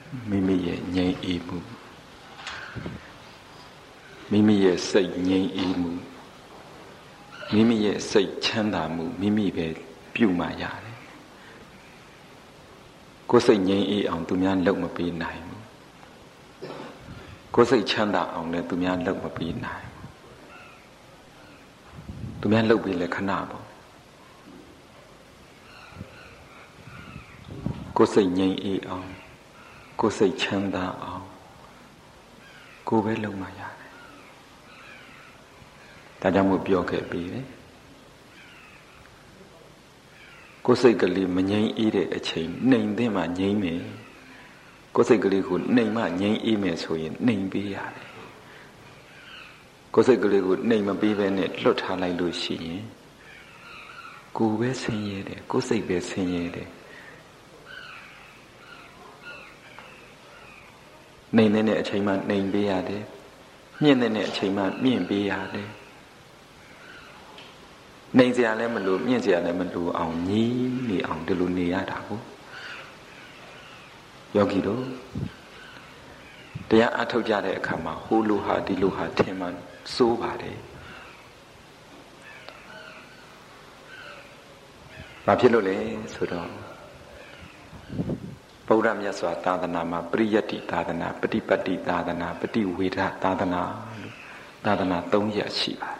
မိမိရဲ့ငြိမ်းအေးမှုမိမိရဲ့စိတ်ငြိမ်းအေးမှုမိမိရဲ့စိတ်ချမ်းသာမှုမိမိပဲပြုမှရတယ်ကိုယ်စိတ်ငြိမ်းအေးအောင်သူများလုပ်မပေးနိုင်ဘူးကိုယ်စိတ်ချမ်းသာအောင်လည်းသူများလုပ်မပေးနိုင်သူများလုပ်ပေးလဲခဏပေါ့ကိုယ်စိတ်ငြိမ်းအေးအောင်ကိုယ်စိတ်ချမ်းသာအောင်ကိုယ်ပဲလုပ်မှရတယ်ဒါကြောင့်မို့ပြောခဲ့ပြီးတယ်ကိုယ်စိတ်ကလေးမငြိမ်းအေးတဲ့အချိန်နှိမ်သင့်မှငြိမ်းမယ်ကိုယ်စိတ်ကလေးကိုနှိမ်မှငြိမ်းအေးမယ်ဆိုရင်နှိမ်ပေးရတယ်ကိုယ်စိတ်ကလေးကိုနှိမ်မပေးဘဲနဲ့လွတ်ထားလိုက်လို့ရှိရင်ကိုယ်ပဲဆင်းရဲတယ်ကိုယ်စိတ်ပဲဆင်းရဲတယ်နှိမ်တဲ့အချိန်မှနှိမ်ပေးရတယ်မြင့်တဲ့အချိန်မှမြင့်ပေးရတယ်နှိမ်စရာလည်းမလိုမြင့်စရာလည်းမလိုအောင်ညီးနေအောင်ဒီလိုနေရတာကိုယောဂီတို့တရားအထုတ်ကြတဲ့အခါမှာဟိုလိုဟာဒီလိုဟာထင်မှစိုးပါတယ်ဘာဖြစ်လို့လဲဆိုတော့ဗုဒ္ဓမြတ်စွာသာသနာမှာပရိယတ္တိသာသနာပฏิပတ်တိသာသနာပฏิဝေဒသာသနာလို့သာသနာ၃ရပ်ရှိပါတယ်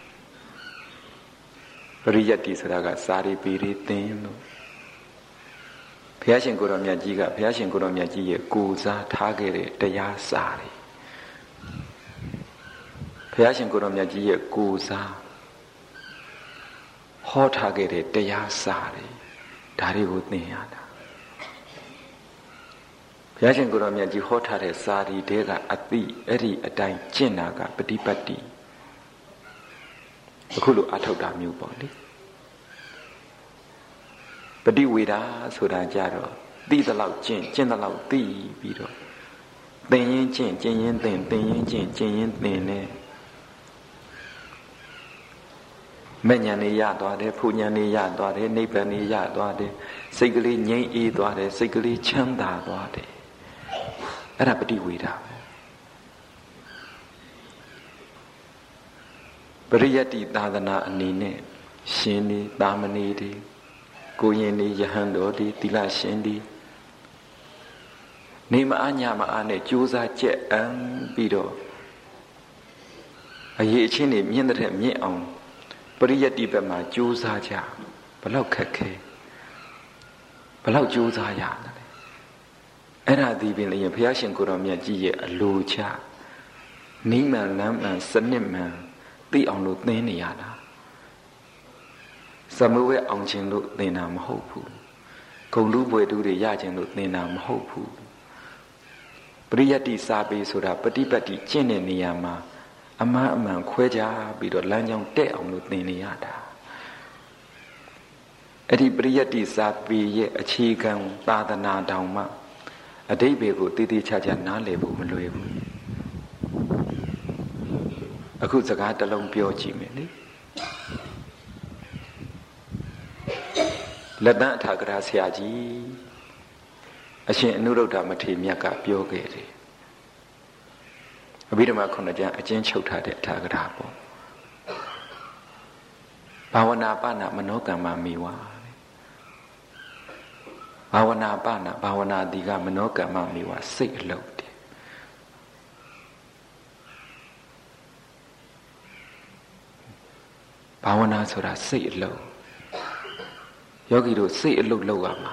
ပရိယတ္တိဆိုတာကစာရီပေရီသင်လို့ဘုရားရှင်ကိုယ်တော်မြတ်ကြီးကဘုရားရှင်ကိုယ်တော်မြတ်ကြီးရဲ့ကိုယ်စားထားခဲ့တဲ့တရားစာတွေဘုရားရှင်ကိုယ်တော်မြတ်ကြီးရဲ့ကိုယ်စားဟောထားခဲ့တဲ့တရားစာတွေဒါတွေကိုသင်ရတာဘုရားရှင်ကိုယ်တော်မြတ်ကြီးဟောထားတဲ့စာရီတွေကအတိအဲ့ဒီအတိုင်းကျင့်တာကပฏิပတ်တိအခုလိုအထောက်တာမျိုးပေါ့လေပฏิဝေဒဆိုတာကြတော့သိသလောက်ကျင့်သလောက်သိပြီးတော့သင်ရင်ကျင့်ကျင့်ရင်သင်သင်ရင်ကျင့်ကျင့်ရင်သင်နဲ့မဉ္ဇဉ်လေးရသွားတယ်ဖူဉ္ဇဉ်လေးရသွားတယ်နိဗ္ဗာန်လေးရသွားတယ်စိတ်ကလေးငြိမ်းအေးသွားတယ်စိတ်ကလေးချမ်းသာသွားတယ်အဲ့ဒါပฏิဝေဒပဲပရိယတ္တိသာသနာအနေနဲ့ရှင်နေသာမဏေတွေကိုရင်နေယဟန်တော်ဒီသီလရှင်ဒီနေမအားညမအားနဲ့ကြိုးစားကြက်အံပြီးတော့အရေးအချင်းတွေမြင့်တဲ့မြင့်အောင်ပရိယတ္တိဘက်မှာကြိုးစားကြဘလောက်ခက်ခဲဘလောက်ကြိုးစားရတယ်အဲ့ဒါဒီပင်လည်းဘုရားရှင်ကိုယ်တော်မြတ်ကြီးရဲ့အလိုချနိမန်လမ်းမှန်စနစ်မှန်သိအောင်လို့သင်နေရတာသမဝဲအောင်ခြင်းလို့သင်တာမဟုတ်ဘူးဂုံလူပွဲတူတွေရခြင်းလို့သင်တာမဟုတ်ဘူးပရိယတ္တိစာပေဆိုတာပฏิပတ်တိကျင့်တဲ့နေရာမှာအမှန်အမှန်ခွဲခြားပြီးတော့လမ်းကြောင်းတက်အောင်လို့သင်နေရတာအဲ့ဒီပရိယတ္တိစာပေရဲ့အခြေခံသာသနာတောင်မှအဓိပ္ပာယ်ကိုတည်တည်ချာချာနားလည်ဖို့မလွယ်ဘူးအခုစကားတစ်လုံးပြောကြည့်မယ်လေလက်တန်းအထာဂရဆရာကြီးအရှင်အနုရုဒ္ဓမထေရမြတ်ကပြောခဲ့တယ်အဘိဓမ္မာခုနှစ်ကျမ်းအကျဉ်းချုပ်ထားတဲ့အထာဂရပေါ့ဘာဝနာပနာမနောကမ္မမေဝဘာဝနာပနာဘာဝနာတိကမနောကမ္မမေဝစိတ်အလုပ်တယ်ဘာဝနာဆိုတာစိတ်အလုပ်ယောဂီတို့စိတ်အလုပ်လုပ်ရမှာ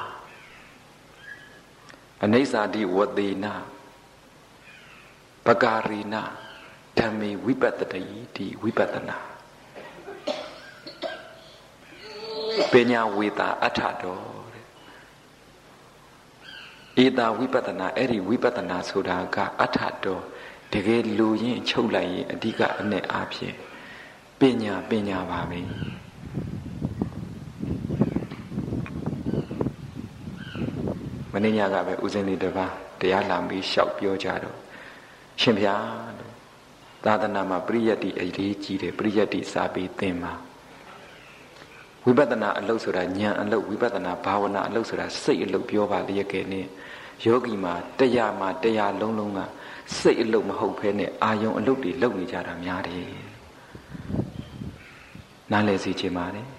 အနိစ္စတိဝသေနပကာရိနဓမ္မေဝိပတ္တိတိဝိပဿနာပညာဝေတာအထတော်ဧတာဝိပဿနာအဲ့ဒီဝိပဿနာဆိုတာကအထတော်တကယ်လူရင်ချုပ်လိုက်ရင်အဓိကအနဲ့အားဖြင့်ပညာပါပဲမင်းညာကပဲဦးဇင်းလေးတစ်ပါးတရားလာပြီးလျှောက်ပြောကြတော့ရှင်ဗျာလို့သာသနာမှာပရိယတ္တိအရေးကြီးတယ်ပရိယတ္တိစာပေသင်မှာဝိပဿနာအလုပ်ဆိုတာဉာဏ်အလုပ်ဝိပဿနာဘာဝနာအလုပ်ဆိုတာစိတ်အလုပ်ပြောပါလျက်ကဲနဲ့ယောဂီမှာတရားလုံးလုံးကစိတ်အလုပ်မဟုတ်ဘဲနဲ့အာယုံအလုပ်တွေလုပ်နေကြတာများတယ်နားလည်စေချင်ပါတယ်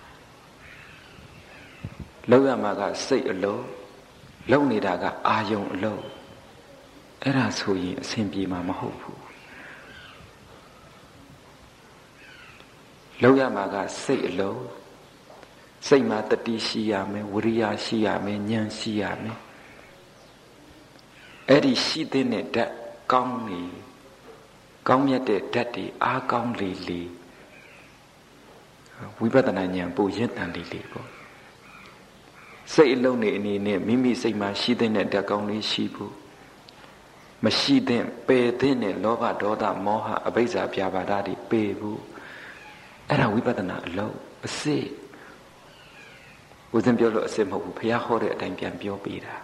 လုပ်ရမှာကစိတ်အလုပ်လုပ်နေတာကအာယုံအလုပ်အဲ့ဒါဆိုရင်အဆင်ပြေမှာမဟုတ်ဘူးလုပ်ရမှာကစိတ်အလုပ်စိတ်မှာတတိရှိရမယ်ဝိရိယရှိရမယ်ဉာဏ်ရှိရမယ်အဲ့ဒီရှိတဲ့ဓာတ်ကောင်းနေကောင်းမြတ်တဲ့ဓာတ်တွေအားကောင်းလေလေဝိပဿနာဉာဏ်ပိုရင့်တန်လေလေပေါ့စိတ်အလုံးနေအနေနဲ့မိမိစိတ်မှာရှိတဲ့ဓာတ်ကောင်းလေးရှိဖို့မရှိတဲ့ပယ်တဲ့လောဘဒေါသမောဟအဘိဇ္ဇာပြာပါဒတွေပယ်ဖို့အဲ့ဒါဝိပဿနာအလုံးအစစ်ဦးဇင်းပြောလို့အစစ်မဟုတ်ဘူးဘုရားဟောတဲ့အတိုင်းပြန်ပြောပေးတာ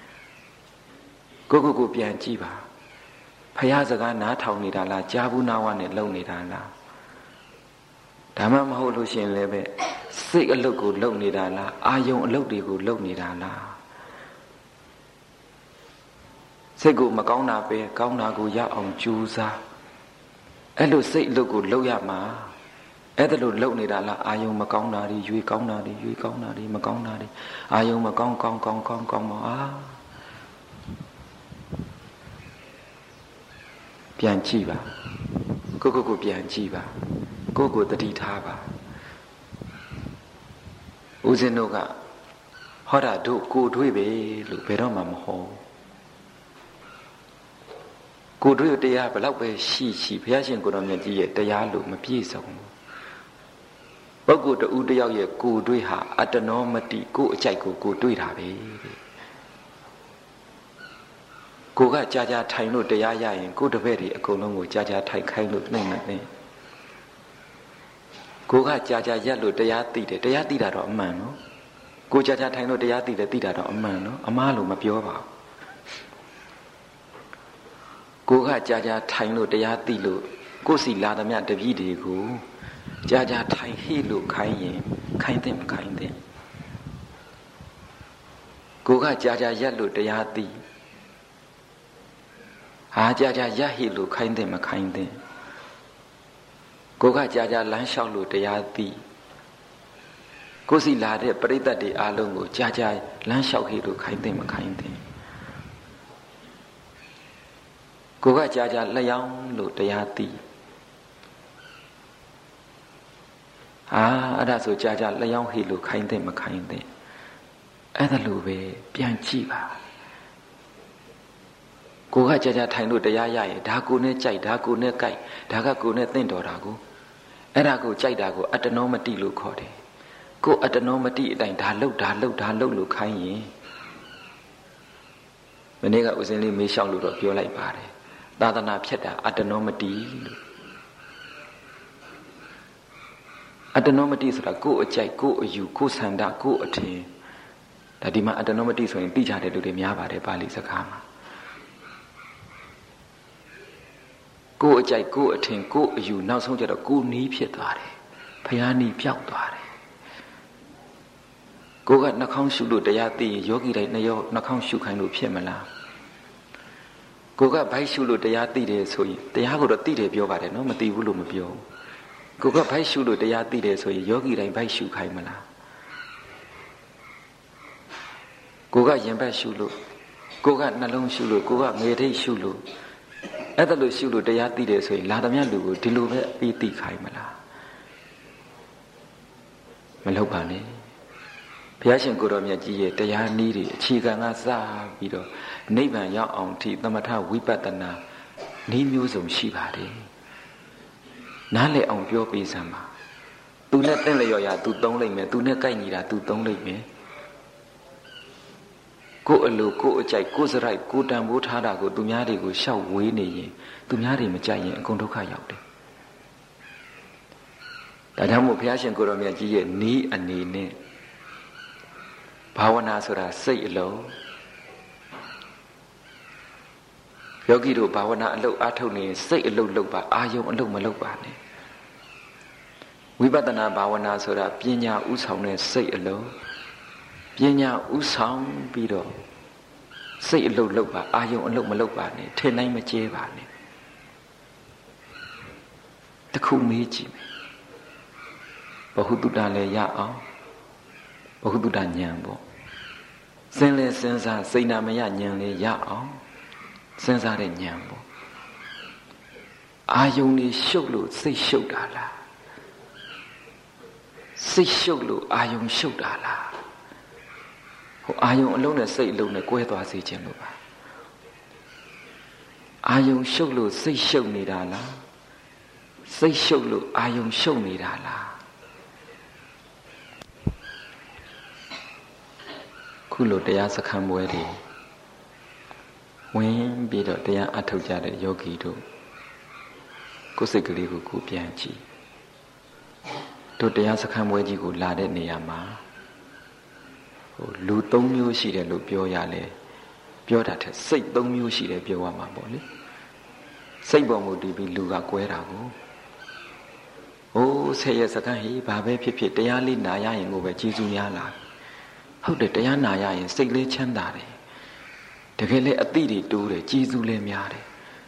ကိုပြန်ကြည့်ပါဘုရားစကားနားထောင်နေတာလားကြားဘူးနာဝနဲ့လုံနေတာလားဒါမှမဟုတ်လို့ရှိရင်လည်းပဲစိတ်အလုပ်ကိုလုံနေတာလားအာယုံအလုပ်တွေကိုလုံနေတာလားစိတ်ကိုမကောင်းတာပဲကောင်းတာကိုရအောင်ကြိုးစားအဲ့လိုစိတ်အလုပ်ကိုလုံရမှာအဲ့ဒါလို့လုံနေတာလားအာယုံမကောင်းတာတွေရွေကောင်းတာတွေရွေကောင်းတာတွေမကောင်းတာတွေအာယုံမကောင်းကောင်းပါပြန်ကြည့်ပါကိုပြန်ကြည့်ပါကိုတတိထားပါဦးဇင်းတို့ကဟောတာတို့ကိုတွေ့ပဲလို့ဘယ်တော့မှမဟောကိုတွေ့တရားဘလောက်ပဲရှိဘုရားရှင်ကိုတော်မြတ်ကြီးရဲ့တရားလို့မပြည့်စုံဘူးပုဂ္ဂိုလ်တဦးတယောက်ရဲ့ကိုတွေ့ဟာအတ္တနောမတိကိုအကြိုက်ကိုတွေ့တာပဲကိုကကြာထိုင်လို့တရားရရင်ကိုတပည့်တွေအကုန်လုံးကိုကြာထိုင်ခိုင်းလို့နှိမ့်နေတယ်ကိုကကြာရက်လို့တရားသိတယ်တရားသိတာတော့အမှန်နော်ကိုကြာထိုင်လို့တရားသိတယ်သိတာတော့အမှန်နော်အမှားလို့မပြောပါဘူးကိုကကြာထိုင်လို့တရားသိလို့ကိုစီလာသမျှတပည့်တွေကိုကြာထိုင်ဟိလို့ခိုင်းရင်ခိုင်းတဲ့မခိုင်းတဲ့ကိုကကြာရက်လို့တရားသိဟာကြာရဟိလို့ခိုင်းတဲ့မခိုင်းတဲ့ကိုကကြာလမ်းလျှောက်လို့တရားသိကိုစီလာတဲ့ပရိသတ်တွေအားလုံးကိုကြာလမ်းလျှောက်ဟိလို့ခိုင်းတဲ့မခိုင်းတဲ့ကိုကကြာလျှောက်လို့တရားသိအဲ့ဒါဆိုကြာလျှောက်ဟိလို့ခိုင်းတဲ့မခိုင်းတဲ့အဲ့ဒါလိုပဲပြန်ကြည့်ပါကိုကကြာထိုင်လို့တရားရရင်ဒါကိုနဲ့ကြိုက်ဒါကိုနဲ့ကြိုက်ဒါကကိုနဲ့သင့်တော်တာကိုအဲ့ဒါကိုကြိုက်တာကိုအတ္တနောမတိလို့ခေါ်တယ်ကိုအတ္တနောမတိအတိုင်းဒါလှုပ်လို့ခိုင်းရင်မနေ့ကဦးစင်းလေးမေးလျှောက်လို့တော့ပြောလိုက်ပါတယ်သာသနာဖြတ်တာအတ္တနောမတိလို့အတ္တနောမတိဆိုတာကိုအကြိုက်ကိုအယူကိုဆန္ဒကိုအထင်ဒါဒီမှာအတ္တနောမတိဆိုရင်သိကြတဲ့လူတွေများပါတယ်ပါဠိစကားမှာကိုအကြိုက်ကိုအထင်ကိုအယူနောက်ဆုံးကျတော့ကိုနီးဖြစ်သွားတယ်ဘုရားနီးပြောက်သွားတယ်ကိုကနှာခေါင်းရှုလို့တရားသိရင်ယောဂီတိုင်းနှာခေါင်းရှုခိုင်းလို့ဖြစ်မလားကိုကဗိုက်ရှုလို့တရားသိတယ်ဆိုရင်တရားကိုတော့သိတယ်ပြောပါတယ်နော်မသိဘူးလို့မပြောကိုကဗိုက်ရှုလို့တရားသိတယ်ဆိုရင်ယောဂီတိုင်းဗိုက်ရှုခိုင်းမလားကိုကရင်ဘက်ရှုလို့ကိုကနှလုံးရှုလို့ကိုကငယ်ထိတ်ရှုလို့အဲ့ဒါလို့ရှုလို့တရားသိတယ်ဆိုရင်လာသမျှလူကိုဒီလိုပဲပြီးသိခိုင်းမလားမလုပ်ပါနဲ့ဘုရားရှင်ကိုတော်မြတ်ကြီးရဲ့တရားနည်းတွေအခြေခံကစပြီးတော့နိဗ္ဗာန်ရောက်အောင်ထိသမထဝိပဿနာနည်းမျိုးစုံရှိပါတယ်နားလည်အောင်ပြောပေးစမ်းပါသူနဲ့တင့်လျော်ရာသူသုံးလိုက်မယ်သူနဲ့ကိုက်ညီတာသူသုံးလိုက်မယ်ကိုယ်အလိုကိုယ်အကြိုက်ကိုယ်စရိုက်ကိုယ်တန်ဖိုးထားတာကိုသူများတွေကိုရှောက်ဝေးနေရင်သူများတွေမကြိုက်ရင်အကုန်ဒုက္ခရောက်တယ်ဒါကြောင့်မို့ဘုရားရှင်ကိုယ်တော်မြတ်ကြီးရဲ့နီးအနေနဲ့ဘာဝနာဆိုတာစိတ်အလုံးယောဂီတို့ဘာဝနာအလုပ်အားထုတ်နေစိတ်အလုပ်လုပ်ပါအာယုံအလုပ်မလုပ်ပါနဲ့ဝိပဿနာဘာဝနာဆိုတာပညာဥဆောင်တဲ့စိတ်အလုံးပညာဥဆောင်ပြီးတော့စိတ်အလုတ်လုတ်ပါအာယုံအလုတ်မလုတ်ပါနဲ့ထင်တိုင်းမကျဲပါနဲ့တခုမေးကြည့်မယ်ဘဟုတုတလည်းရအောင်ဘဟုတုတဉာဏ်ပေါ့စဉ်းလဲစဉ်းစားစိတ်နာမယဉာဏ်လည်းရအောင်စဉ်းစားတဲ့ဉာဏ်ပေါ့အာယုံလေးရှုပ်လို့စိတ်ရှုပ်တာလားစိတ်ရှုပ်လို့အာယုံရှုပ်တာလားဟိုအာယုံအလုံးနဲ့စိတ်အလုံးနဲ့ကွဲသွားစေခြင်းလို့ပါအာယုံရှုပ်လို့စိတ်ရှုပ်နေတာလားစိတ်ရှုပ်လို့အာယုံရှုပ်နေတာလားခုလိုတရားစခန်းပွဲတွေဝင်ပြီးတော့တရားအထုတ်ကြတဲ့ယောဂီတို့ကိုယ်စိတ်ကလေးကိုကိုပြန်ကြည့်တို့တရားစခန်းပွဲကြီးကိုလာတဲ့နေရာမှာလူ၃မျိုးရှိတယ်လို့ပြောရလဲပြောတာတဲ့စိတ်၃မျိုးရှိတယ်ပြောရမှာပေါ့လေစိတ်ပေါ်မူတည်ပြီးလူကကွဲတာကိုဆယ်ရက်စခန်းဟိဘာပဲဖြစ်ဖြစ်တရားလေးနာရရင်ကိုပဲကျေးဇူးများလာဟုတ်တယ်တရားနာရရင်စိတ်လေးချမ်းသာတယ်တကယ်လည်းအသိတွေတိုးတယ်ကျေးဇူးလည်းများတယ်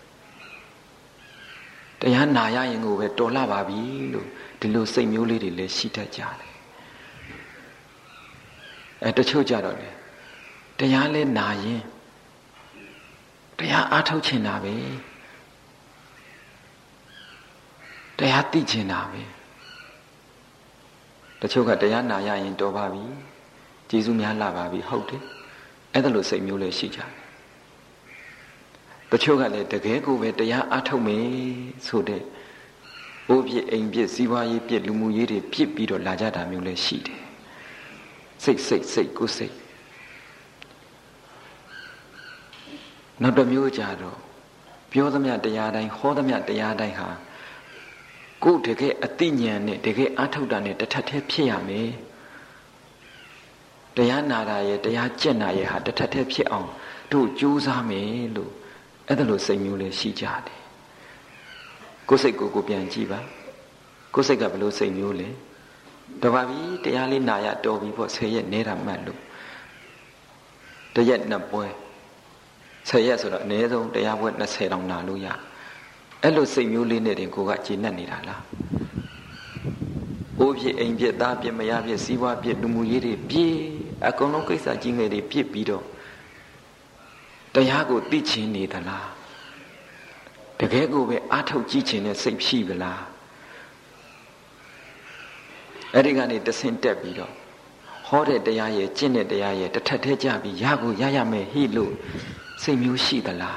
တရားနာရရင်ကိုပဲတော်လှပါပြီလို့ဒီလိုစိတ်မျိုးလေးတွေလည်းရှိတတ်ကြတယ်တချို့ကြတော့လေတရားလဲနာရင်တရားအားထုတ်ချင်တာပဲတရားသိချင်တာပဲတချို့ကတရားနာရရင်တော်ပါပြီကျေးဇူးများလာပါပြီဟုတ်တယ်အဲ့ဒါလိုစိတ်မျိုးလည်းရှိကြတယ်တချို့ကလည်းတကယ်ကိုပဲတရားအားထုတ်မယ်ဆိုတဲ့အိုးပြစ်အိမ်ပြစ်စီးပွားရေးပြစ်လူမှုရေးတွေပြစ်ပြီးတော့လာကြတာမျိုးလည်းရှိတယ်စိတ်ကိုယ်စိတ်နောက်တစ်မျိုးကြတော့ပြောသမျှတရားတိုင်းဟောသမျှတရားတိုင်းဟာကိုယ်တကယ်အသိဉာဏ်နဲ့တကယ်အားထုတ်တာနဲ့တစ်ထပ်တည်းဖြစ်ရမယ်တရားနာတာရဲ့တရားကျင့်တာရဲ့ဟာတစ်ထပ်တည်းဖြစ်အောင်တို့ကြိုးစားမယ်လို့အဲ့ဒါလိုစိတ်မျိုးလေးရှိကြတယ်ကိုယ်စိတ်ကိုပြန်ကြည့်ပါကိုယ်စိတ်ကဘယ်လိုစိတ်မျိုးလဲတော်ပါပြီတရားလေးနာရတော်ပြီပေါ့10ရက်နေတာမှတ်လို့တရက်နှစ်ပွဲ10ရက်ဆိုတော့အနည်းဆုံးတရားပွဲ20တောင်နာလို့ရအဲ့လိုစိတ်မျိုးလေးနဲ့တင်ကိုကကျေနပ်နေတာလားအိုးပြအိမ်ပြသားပြမရပြစီးပွားပြလူမှုရေးတွေပြေးအကုန်လုံးကိစ္စကြီးငယ်တွေပြစ်ပြီးတော့တရားကိုသိချင်နေသလားတကယ်ကိုပဲအားထုတ်ကြည့်ချင်တဲ့စိတ်ရှိပလားအဲ့ဒီကနေတဆင့်တက်ပြီးတော့ဟောတဲ့တရားရဲ့ကျင့်တဲ့တရားရဲ့တစ်ထပ်တည်းကြပြီးရကိုရမယ်ဟိလို့စိတ်မျိုးရှိသလား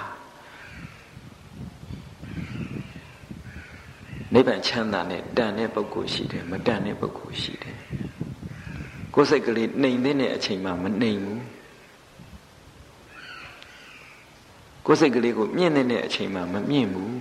နိဗ္ဗာန်ချမ်းသာနဲ့တန်တဲ့ပုဂ္ဂိုလ်ရှိတယ်မတန်တဲ့ပုဂ္ဂိုလ်ရှိတယ်ကိုယ်စိတ်ကလေးနှိမ်တဲ့အချိန်မှမနှိမ်ဘူးကိုယ်စိတ်ကလေးကိုမြင့်တဲ့အချိန်မှမမြင့်ဘူး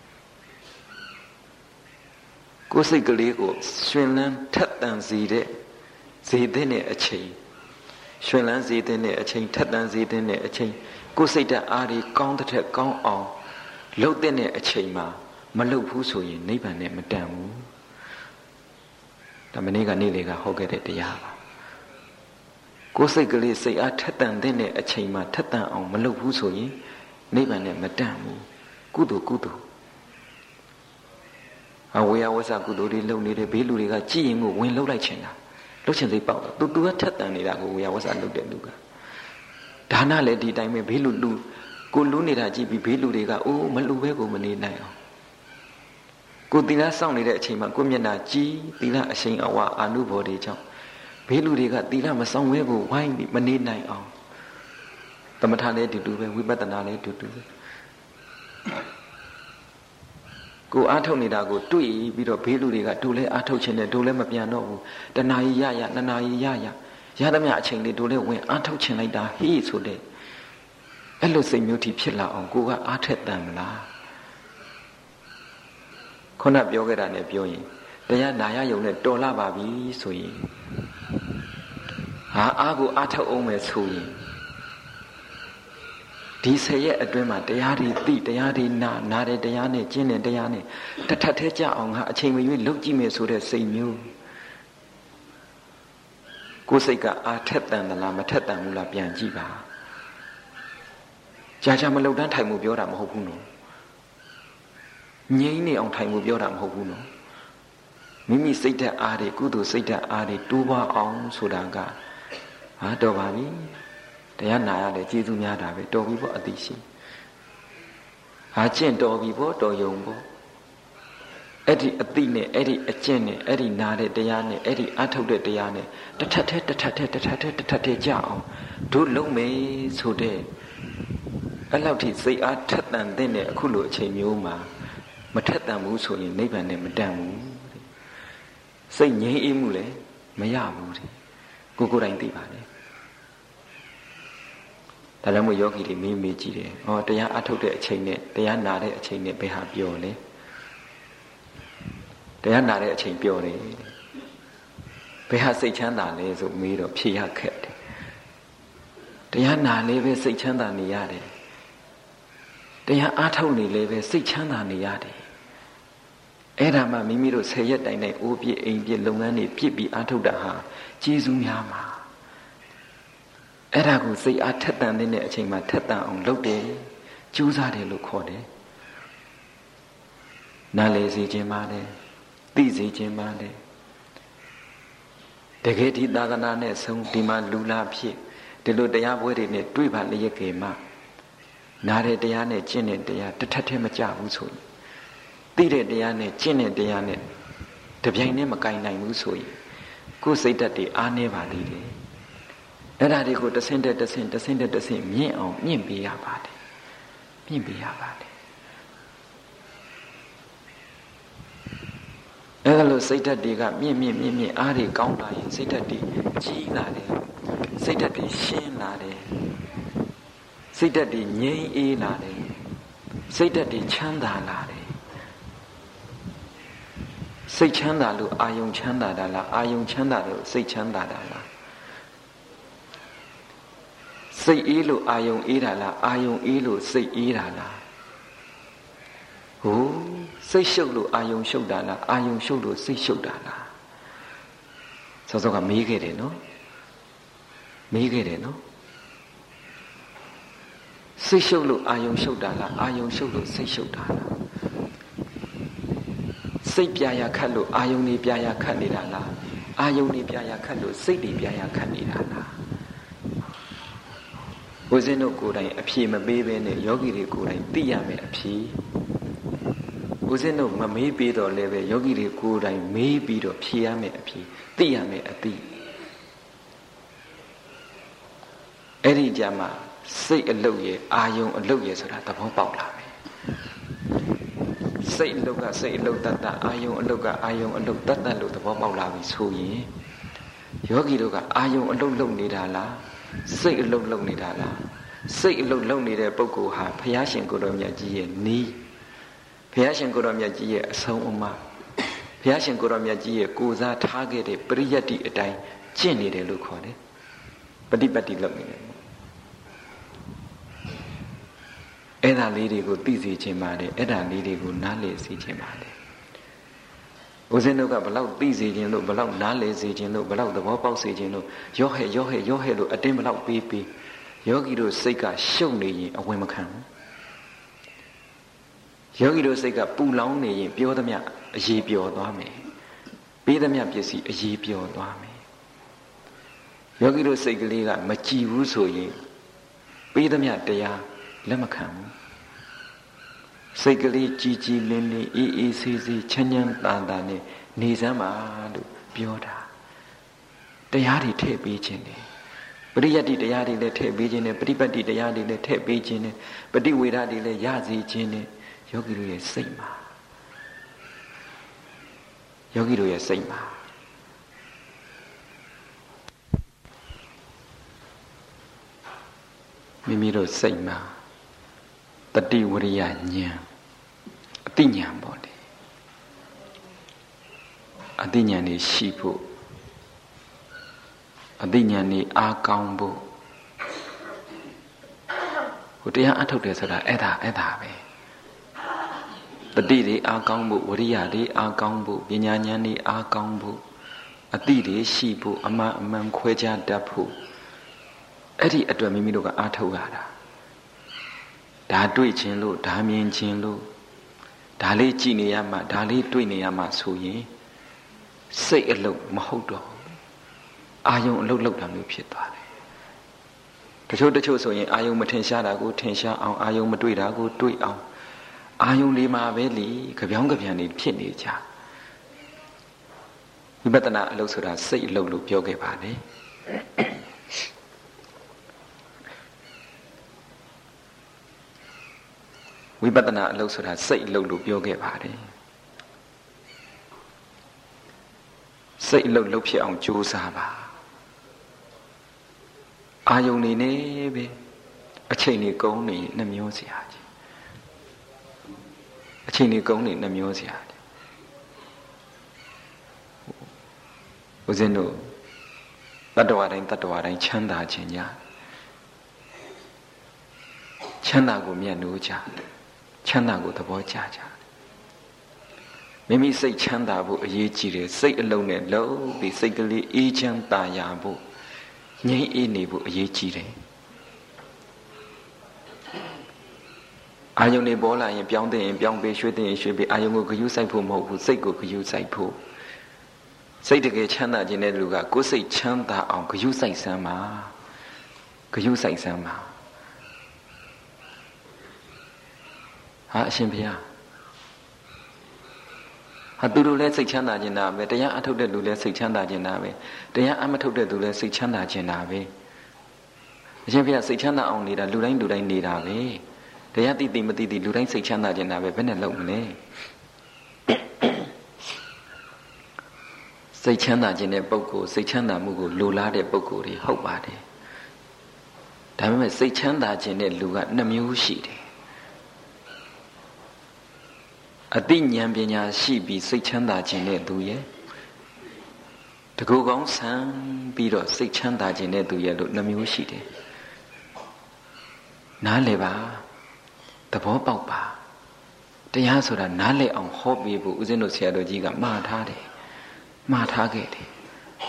ကိုယ်စိတ်ကလေးကိုရှင်လန်းထက်သန်စေတဲ့ဇေတဲ့အချိန်ရှင်လန်းစေတဲ့အချိန်ထက်သန်စေတဲ့အချိန်ကိုယ်စိတ်ဓာတ်အားတွေကောင်းတဲ့ထက်ကောင်းအောင်လှုပ်တဲ့အချိန်မှာမလှုပ်ဘူးဆိုရင်နိဗ္ဗာန်နဲ့မတန်ဘူးဒါမနေ့ကနေ့လေကဟောခဲ့တဲ့တရားပါကိုယ်စိတ်ကလေးစိတ်အားထက်သန်တဲ့အချိန်မှာထက်သန်အောင်မလှုပ်ဘူးဆိုရင်နိဗ္ဗာန်နဲ့မတန်ဘူးကုသိုလ်ဝေယဝဆကုသိုလ်တွေလုပ်နေတဲ့ဘေးလူတွေကကြည်ရင်ကိုဝင်လှုပ်လိုက်ချင်တာလှုပ်ချင်စိတ်ပေါက်တော့သူကထက်သန်နေတာကိုဝေယဝဆလုပ်တဲ့လူကဒါနလည်းဒီတိုင်းပဲဘေးလူကိုလူနေတာကြည့်ပြီးဘေးလူတွေကအိုးမလူပဲကိုမနေနိုင်အောင်ကိုသီလစောင့်နေတဲ့အချိန်မှာကိုမျက်နှာကြည်သီလအရှိန်အဝအာနုဘော်တွေကြောင့်ဘေးလူတွေကသီလမဆောင်ဝဲကိုဝိုင်းပြီးမနေနိုင်အောင်သမထလည်းတူတူပဲဝိပဿနာလည်းတူတူပဲကိုအားထုတ်နေတာကိုတွေ့ပြီးတော့ဘေးလူတွေကတို့လဲအားထုတ်ခြင်းနဲ့တို့လဲမပြန်တော့ဘူးတဏှာကြီးရနှစ်နာရီရသမျှအချိန်လေးတို့လဲဝင်အားထုတ်ခြင်းလိုက်တာဟေးဆိုတဲ့အဲ့လိုစိတ်မျိုးထိဖြစ်လာအောင်ကိုကအားထက်တန်မလားခုနပြောခဲ့တာနဲ့ပြောရင်တရားနာရယုံနဲ့တော်လာပါပြီဆိုရင်အားကိုအားထုတ်အောင်မယ်ဆိုရင်ဒီ10ရက်အတွင်းမှာတရားတွေသိတရားတွေနာတဲ့တရားနဲ့ကျင့်တဲ့တရားနဲ့တစ်ထပ်ထဲကြအောင်အချိန်မရွေးလုပ်ကြည့်မယ်ဆိုတဲ့စိတ်မျိုးကိုယ်စိတ်ကအားထက်တန်သလားမထက်တန်ဘူးလားပြန်ကြည့်ပါကြာမလောက်တန်းထိုင်မှုပြောတာမဟုတ်ဘူးနော်ငြိမ်းနေအောင်ထိုင်မှုပြောတာမဟုတ်ဘူးနော်မိမိစိတ်ဓာတ်အားတွေကုသိုလ်စိတ်ဓာတ်အားတွေတိုးပွားအောင်ဆိုတာကဟာတော်ပါပြီတရားနာရတယ်ကျေးဇူးများတာပဲတော်ပြီပေါ့အသိရှိဟာကျင့်တော်ပြီပေါ့တော်ယုံပေါ့အဲ့ဒီအသိနဲ့အဲ့ဒီအကျင့်နဲ့အဲ့ဒီနာတဲ့တရားနဲ့အဲ့ဒီအထုတ်တဲ့တရားနဲ့တထက်ထဲကြအောင်တို့လုံးမယ်ဆိုတဲ့အဲ့လောက်ထိစိတ်အားထက်သန်တဲ့အခုလိုအချိန်မျိုးမှာမထက်သန်ဘူးဆိုရင်နိဗ္ဗာန်နဲ့မတန်ဘူးစိတ်ငြိမ်းအေးမှုလည်းမရဘူးကိုယ်တိုင်သိပါတယ်ဒါလည်းမို့ယောဂီတွေမေးကြည့်တယ်ဟောတရားအထုတ်တဲ့အချိန်နဲ့တရားနာတဲ့အချိန်နဲ့ဘယ်ဟာပြောလဲတရားနာတဲ့အချိန်ပြောတယ်ဘယ်ဟာစိတ်ချမ်းသာလဲဆိုမေးတော့ဖြေရခက်တယ်တရားနာလေးပဲစိတ်ချမ်းသာနေရတယ်တရားအားထုတ်နေလေးပဲစိတ်ချမ်းသာနေရတယ်အဲ့ဒါမှမိမိတို့10ရက်တိုင်အိုးပြည့်အိမ်ပြည့်လုပ်ငန်းတွေပြည့်ပြီးအားထုတ်တာဟာကျေးဇူးများမှာအဲ့ဒါကိုစိတ်အားထက်သန်တဲ့အချိန်မှာထက်သန်အောင်လုပ်တယ်ကြိုးစားတယ်လို့ခေါ်တယ်နားလည်စေခြင်းပါလေသိစေခြင်းပါလေတကယ်ဒီသာသနာနဲ့ဆုံးဒီမှာလူလာဖြစ်ဒီလိုတရားပွဲတွေနဲ့တွေ့ပါလျက်ကေမှနားတဲ့တရားနဲ့ကျင့်တဲ့တရားတစ်ထပ်တည်းမကြဘူးဆိုရင်သိတဲ့တရားနဲ့ကျင့်တဲ့တရားနဲ့တပြိုင်တည်းမကင်နိုင်ဘူးဆိုရင်ကိုယ်စိတ်ဓာတ်တွေအားနည်းပါသေးတယ်အဲ့ဒါတွေကိုတဆင့်တက်မြင့်အောင်မြင့်ပေးရပါတယ်မြင့်ပေးရပါတယ်အဲ့ဒါလို့စိတ်ဓာတ်တွေကမြင့်အားတွေကောင်းလာရင်စိတ်ဓာတ်တွေကြီးလာတယ်စိတ်ဓာတ်တွေရှင်းလာတယ်စိတ်ဓာတ်တွေငြိမ်းအေးလာတယ်စိတ်ဓာတ်တွေချမ်းသာလာတယ်စိတ်ချမ်းသာလို့အာယုံချမ်းသာတာလားအာယုံချမ်းသာလို့စိတ်ချမ်းသာတာလားစိတ်အေးလို့အာယုံအေးတာလားအာယုံအေးလို့စိတ်အေးတာလားဟိုစိတ်ရှုပ်လို့အာယုံရှုပ်တာလားအာယုံရှုပ်လို့စိတ်ရှုပ်တာလားစောစောကမေးခဲ့တယ်နော်စိတ်ရှုပ်လို့အာယုံရှုပ်တာလားအာယုံရှုပ်လို့စိတ်ရှုပ်တာလားစိတ်ပြာရခတ်လို့အာယုံတွေပြာရခတ်နေတာလားအာယုံတွေပြာရခတ်လို့စိတ်တွေပြာရခတ်နေတာလားဘုဇင်းတို့ကိုယ်တိုင်အဖြေမပေးဘဲနဲ့ယောဂီတွေကိုယ်တိုင်သိရမယ်အဖြေဘုဇင်းတို့မမေးပေးတော့လည်းပဲယောဂီတွေကိုယ်တိုင်မေးပြီးတော့ဖြေရမယ်အဖြေသိရမယ်အသိအဲ့ဒီကြမှာစိတ်အလုတ်ရဲ့အာယုံအလုတ်ရဲ့ဆိုတာသဘောပေါက်လာမယ်စိတ်အလုတ်ကစိတ်အလုတ်တတ်အာယုံအလုတ်ကအာယုံအလုတ်တတ်လို့သဘောပေါက်လာပြီဆိုရင်ယောဂီတို့ကအာယုံအလုတ်လုံနေတာလားစိတ်အလုတ်လုံနေတာလားစိတ်အလုတ်လုံနေတဲ့ပုဂ္ဂိုလ်ဟာဘုရားရှင်ကိုယ်တော်မြတ်ကြီးရဲ့နီးဘုရားရှင်ကိုယ်တော်မြတ်ကြီးရဲ့အဆုံးအမဘုရားရှင်ကိုယ်တော်မြတ်ကြီးရဲ့ကိုယ်စားထားခဲ့တဲ့ပရိယတ္တိအတိုင်းကျင့်နေတယ်လို့ခေါ်တယ်ပฏิပတ်တိလုပ်နေတယ်အဲ့ဒါလေးတွေကိုသိစေခြင်းပါတယ်အဲ့ဒါလေးတွေကိုနားလည်စေခြင်းပါတယ်ဦးဇင်းတို့ကဘလောက်သိစေခြင်းလို့ဘလောက်နားလည်စေခြင်းလို့ဘလောက်သဘောပေါက်စေခြင်းလို့ရောဟဲ့လို့အတင်းဘလောက်ပေးယောဂီတို့စိတ်ကရှုပ်နေရင်အဝင်မခံဘူးယောဂီတို့စိတ်ကပူလောင်နေရင်ပြောသမျှအရေးပျော်သွားမယ်ပေးသမျှပစ္စည်းအရေးပျော်သွားမယ်ယောဂီတို့စိတ်ကလေးကမကြည်ဘူးဆိုရင်ပေးသမျှတရားလက်မခံဘူးစိတ်ကလေးကြည်ကြည်လင်းလင်းအေးဆေးချမ်းသာနဲ့နေစမ်းပါလို့ပြောတာတရားတွေထည့်ပေးခြင်းတယ်ပရိယတ္တိတရားတွေလည်းထည့်ပေးခြင်းတယ်ပฏิပတ်တိတရားတွေလည်းထည့်ပေးခြင်းတယ်ပฏิဝေဒတွေလည်းရစေခြင်းတယ်ယောဂီတို့ရဲ့စိတ်မှာမိမိတို့စိတ်မှာတတိဝရိယဉာဏ်အတိဉာဏ်ပေါ့လေအတိဉာဏ်นี่ရှိဖို့အတိဉာဏ်นี่အားကောင်းဖို့ဟိုတရားအထုတ်တယ်ဆိုတာအဲ့ဒါပဲတတိတွေအားကောင်းဖို့ဝရိယတွေအားကောင်းဖို့ပညာဉာဏ်တွေအားကောင်းဖို့အတိတွေရှိဖို့အမှန်ခွဲခြားတတ်ဖို့အဲ့ဒီအတွက်မိမိတို့ကအားထုတ်ရတာဒါတွေ့ခြင်းလို့ဒါမြင်ခြင်းလို့ဒါလေးကြည်နေရမှဒါလေးတွေ့နေရမှဆိုရင်စိတ်အလုပ်မဟုတ်တော့အာယုံအလုပ်လုပ်တာမျိုးဖြစ်သွားတယ်တချို့ဆိုရင်အာယုံမထင်ရှားတာကိုထင်ရှားအောင်အာယုံမတွေ့တာကိုတွေ့အောင်အာယုံလေးမှာပဲလေကြပြောင်းကြပြန်နေဖြစ်နေကြဝိပဿနာအလုပ်ဆိုတာစိတ်အလုပ်လို့ပြောခဲ့ပါတယ်ဝိပဿနာအလုပ်ဆိုတာစိတ်အလုပ်လို့ပြောခဲ့ပါတယ်စိတ်အလုပ်လုပ်ဖြစ်အောင်ကြိုးစားပါအာယုန်နေနေပဲအချိန်နေကုန်းနေနှမျောစရာကြီးအချိန်နေကုန်းနေနှမျောစရာကြီးဦးဇင်းတို့တတ္တဝါတိုင်းချမ်းသာခြင်းညာချမ်းသာကိုမြတ်နိုးကြချမ်းသာကိုသဘောကျကြမိမိစိတ်ချမ်းသာဖို့အရေးကြီးတယ်စိတ်အလုံးနဲ့လုံးပြီးစိတ်ကလေးအေးချမ်းသာယာဖို့ငြိမ်းအေးနေဖို့အရေးကြီးတယ်အာယုန်တွေပေါ်လာရင်ပြောင်းတဲ့ရင်ပြောင်းပေးရွှေ့တဲ့ရင်ရွှေ့ပေးအာယုန်ကိုဂရုစိုက်ဖို့မဟုတ်ဘူးစိတ်ကိုဂရုစိုက်ဖို့စိတ်တကယ်ချမ်းသာခြင်းတဲ့လူကကိုယ်စိတ်ချမ်းသာအောင်ဂရုစိုက်စမ်းပါဂရုစိုက်စမ်းပါဟာအရှင်ဘုရားဟာသူတို့လည်းစိတ်ချမ်းသာခြင်းတာပဲတရားအထုတ်တဲ့လူလည်းစိတ်ချမ်းသာခြင်းတာပဲတရားအမထုတ်တဲ့သူလည်းစိတ်ချမ်းသာခြင်းတာပဲအရှင်ဘုရားစိတ်ချမ်းသာအောင်နေတာလူတိုင်းနေတာပဲတရားသိမသိလူတိုင်းစိတ်ချမ်းသာခြင်းတာပဲဘယ်နဲ့လုပ်မလဲစိတ်ချမ်းသာခြင်းတဲ့ပုဂ္ဂိုလ်စိတ်ချမ်းသာမှုကိုလိုလားတဲ့ပုဂ္ဂိုလ်တွေဟုတ်ပါတယ်ဒါပေမဲ့စိတ်ချမ်းသာခြင်းတဲ့လူက2မျိုးရှိတယ်အသိဉာဏ်ပညာရှိပြီးစိတ်ချမ်းသာခြင်းတဲ့သူရဲ့တကူကောင်းဆန်းပြီးတော့စိတ်ချမ်းသာခြင်းတဲ့သူရဲ့လို့2မျိုးရှိတယ်နားလည်ပါသဘောပေါက်ပါတရားဆိုတာနားလည်အောင်ဟောပေးဖို့ဦးဇင်းတို့ဆရာတော်ကြီးကမှားထားတယ်မှားထားခဲ့တယ်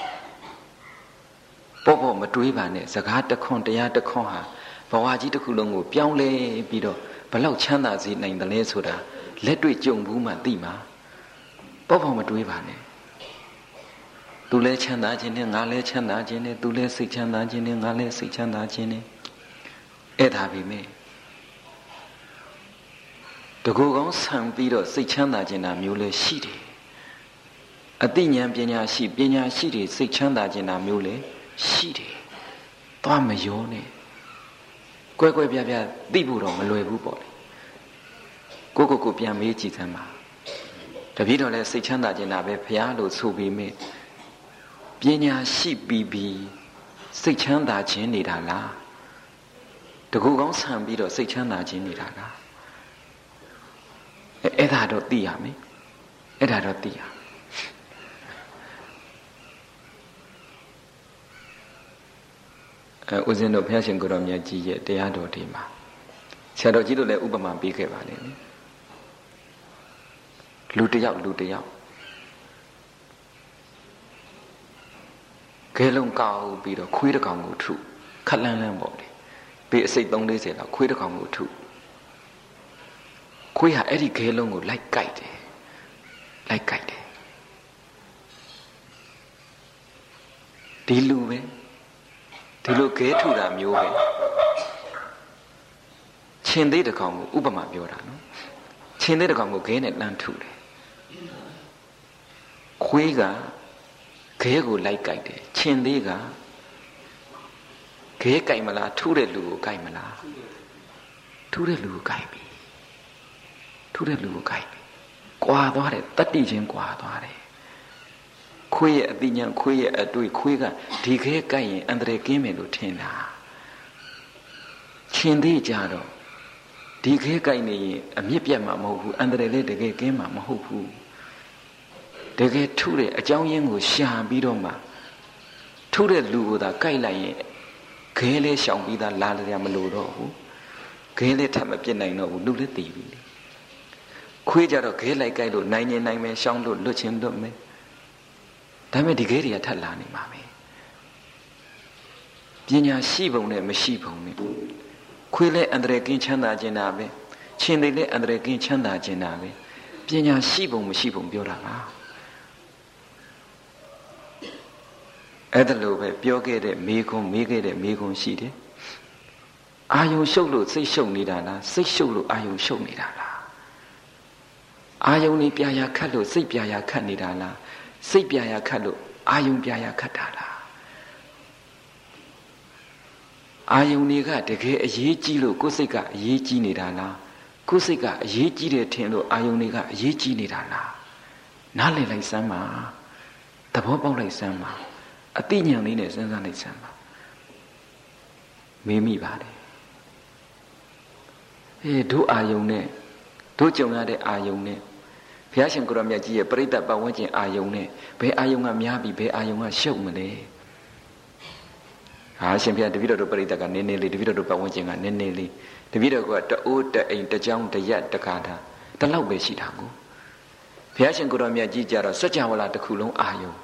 ပေါ့မတွေးပါနဲ့စကားတခွန်းတရားတခွန်းဟာဘဝကြီးတစ်ခုလုံးကိုပြောင်းလဲပြီးတော့ဘလောက်ချမ်းသာစေနိုင်တယ်လဲဆိုတာလက်တွေ့ကြုံဘူးမှသိမှာပေါ့မတွေးပါနဲ့သူလဲချမ်းသာခြင်းနဲ့ငါလဲချမ်းသာခြင်းနဲ့သူလဲစိတ်ချမ်းသာခြင်းနဲ့ငါလဲစိတ်ချမ်းသာခြင်းနဲ့အဲ့ဒါပဲမဲ့တကူကောင်းဆံပြီးတော့စိတ်ချမ်းသာခြင်းတာမျိုးလဲရှိတယ်အသိဉာဏ်ပညာရှိတွေစိတ်ချမ်းသာခြင်းတာမျိုးလဲရှိတယ်သွားမရောနဲ့ကွဲပြသိဖို့တော့မလွယ်ဘူးပေါ့လေကိုပြန်မေးကြည့်စမ်းပါတပည့်တော်လဲစိတ်ချမ်းသာခြင်းတာပဲဘုရားလို့ဆိုပြီးမြဲပညာရှိပြီးစိတ်ချမ်းသာခြင်းနေတာလားတကူကောင်းဆံပြီးတော့စိတ်ချမ်းသာခြင်းနေတာလားအဲ့ဒါတော့သိရမယ်အဲ့ဒါတော့သိရဦးဇင်းတို့ဘုရားရှင်ကိုယ်တော်မြတ်ကြီးရဲ့တရားတော်တွေမှာဆရာတော်ကြီးတို့လည်းဥပမာပေးခဲ့ပါလေလူတယောက်ခဲလုံးကောက်ပြီးတော့ခွေးတစ်ကောင်ကိုထုခက်လန်းပေါ့လေပေအစိတ်3-40လောက်ခွေးတစ်ကောင်ကိုထုခွေးဟာအဲ့ဒီခဲလုံးကိုလိုက်ကြိုက်တယ်ဒီလူပဲဒီလိုခဲထုတာမျိုးပဲရှင်သေးတစ်ကောင်ကိုဥပမာပြောတာနော်ရှင်သေးတစ်ကောင်ကိုခဲနဲ့လှမ်းထုတယ်ခွေးကခဲကိုလိုက်ကြိုက်တယ်ရှင်သေးကခဲကြိုက်မလားထုတဲ့လူကိုကြိုက်မလားထုတဲ့လူကိုကြိုက်ပြီကွာသွားတယ်တတ္တိချင်းကွာသွားတယ်ခွေးရဲ့အသိဉာဏ်ခွေးရဲ့အတွေ့ခွေးကဒီခဲကြိုက်ရင်အန္တရာယ်ကင်းမယ်လို့ထင်တာရှင်သေးကြတော့ဒီခဲကြိုက်နေရင်အမြင့်ပြတ်မှာမဟုတ်ဘူးအန္တရာယ်လည်းတကယ်ကင်းမှာမဟုတ်ဘူးတကယ်ထုတဲ့အကြောင်းရင်းကိုရှာပြီးတော့မှထုတဲ့လူကိုသာကြိုက်လိုက်ရင်ခဲလေးရှောင်ပြီးသားလာရမလို့တော့ဘူးခဲလေးထပ်မပြစ်နိုင်တော့ဘူးလူလည်းတည်ပြီခွေးကြတော့ခဲလိုက်ကြိုက်လို့နိုင်ရင်နိုင်မယ်ရှောင်လို့လွတ်ချင်းလွတ်မယ်ဒါပေမဲ့ဒီခဲတွေကထပ်လာနေမှာပဲပညာရှိပုံနဲ့မရှိပုံနဲ့ခွေးလည်းအန္တရာယ်ကင်းချမ်းသာခြင်းတာပဲရှင်တွေလည်းအန္တရာယ်ကင်းချမ်းသာခြင်းတာပဲပညာရှိပုံမရှိပုံပြောတာပါအဲ့ဒါလိုပဲပြောခဲ့တဲ့မေခွန်းမေးခဲ့တဲ့မေခွန်းရှိတယ်အာယုံရှုပ်လို့စိတ်ရှုပ်နေတာလားစိတ်ရှုပ်လို့အာယုံရှုပ်နေတာလားအာယုံนี่ပြာရာခတ်လို့စိတ်ပြာရာခတ်နေတာလားစိတ်ပြာရာခတ်လို့အာယုံပြာရာခတ်တာလားအာယုံတွေကတကယ်အရေးကြီးလို့ကိုယ်စိတ်ကအရေးကြီးနေတာလားကိုယ်စိတ်ကအရေးကြီးတယ်ထင်လို့အာယုံတွေကအရေးကြီးနေတာလားနားလည်လိုက်စမ်းပါသဘောပေါက်လိုက်စမ်းပါအသိဉာဏ်လေးနဲ့စဉ်းစားလိုက်စမ်းပါမေးမိပါတယ်တို့အာယုံနဲ့တို့ကြုံရတဲ့အာယုံနဲ့ဘုရားရှင်ကိုရောမြတ်ကြီးရဲ့ပြိဿပတ်ဝန်းကျင်အာယုံနဲ့ဘယ်အာယုံကများပြီးဘယ်အာယုံကရှုပ်မလဲဟာရှင်ဘုရားတပည့်တော်တို့ပြိဿကနည်းနည်းလေးတပည့်တော်တို့ပတ်ဝန်းကျင်ကနည်းနည်းလေးတပည့်တော်ကတအိုးတအိမ်တကြောင်တရက်တခါတာတလောက်ပဲရှိတာကိုဘုရားရှင်ကိုရောမြတ်ကြီးကြတော့စัจ java လာတစ်ခုလုံးအာယုံ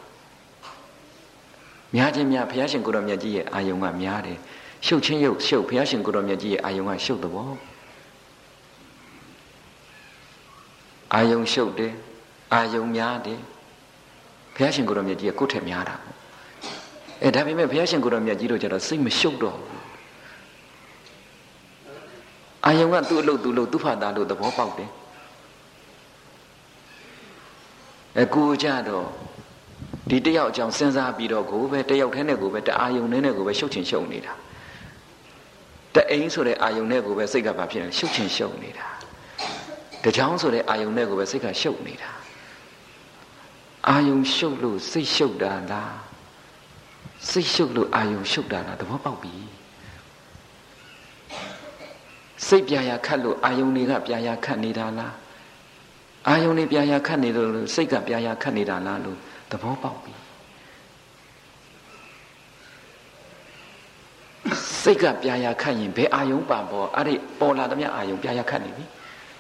များခြင်းများဘုရားရှင်ကိုရောမြတ်ကြီးရဲ့အာယုံကများတယ်ရှုပ်ချင်းရုပ်ရှုပ်ဘုရားရှင်ကိုရောမြတ်ကြီးရဲ့အာယုံကရှုပ်တော့အာယုံရှုပ်တယ်အာယုံများတယ်ဘုရားရှင်ကိုရောမြတ်ကြီးကကိုယ်ထက်များတာဒါပေမဲ့ဘုရားရှင်ကိုရောမြတ်ကြီးတို့ကျတော့စိတ်မရှုပ်တော့ဘူးအာယုံကသူ့အလုပ်သူ့လုပ်သူ့ဖာသာလို့သဘောပေါက်တယ်ကိုကြတော့ဒီတယောက်အကြောင်းစဉ်းစားပြီးတော့ကိုပဲတယောက်တည်းနဲ့ကိုပဲတအာယုံနဲ့ကိုပဲရှုပ်ချင်ရှုပ်နေတာတအိမ်ဆိုတဲ့အာယုံနဲ့ကိုပဲစိတ်ကဘာဖြစ်လဲရှုပ်ချင်ရှုပ်နေတာတကြောင်ဆိုတဲ့အာယုံနဲ့ကိုပဲစိတ်ကရှုပ်နေတာအာယုံရှုပ်လို့စိတ်ရှုပ်တာလားစိတ်ရှုပ်လို့အာယုံရှုပ်တာလားသဘောပေါက်ပြီစိတ်ပြာရာခတ်လို့အာယုံတွေကပြာရာခတ်နေတာလားအာယုံတွေပြာရာခတ်နေလို့စိတ်ကပြာရာခတ်နေတာလားလို့သဘောပေါက်ပြီစိတ်ကပြာရာခတ်ရင်ဘယ်အာယုံပါပေါ်အဲ့ဒီပေါ်လာသမျှအာယုံပြာရာခတ်နေပြီ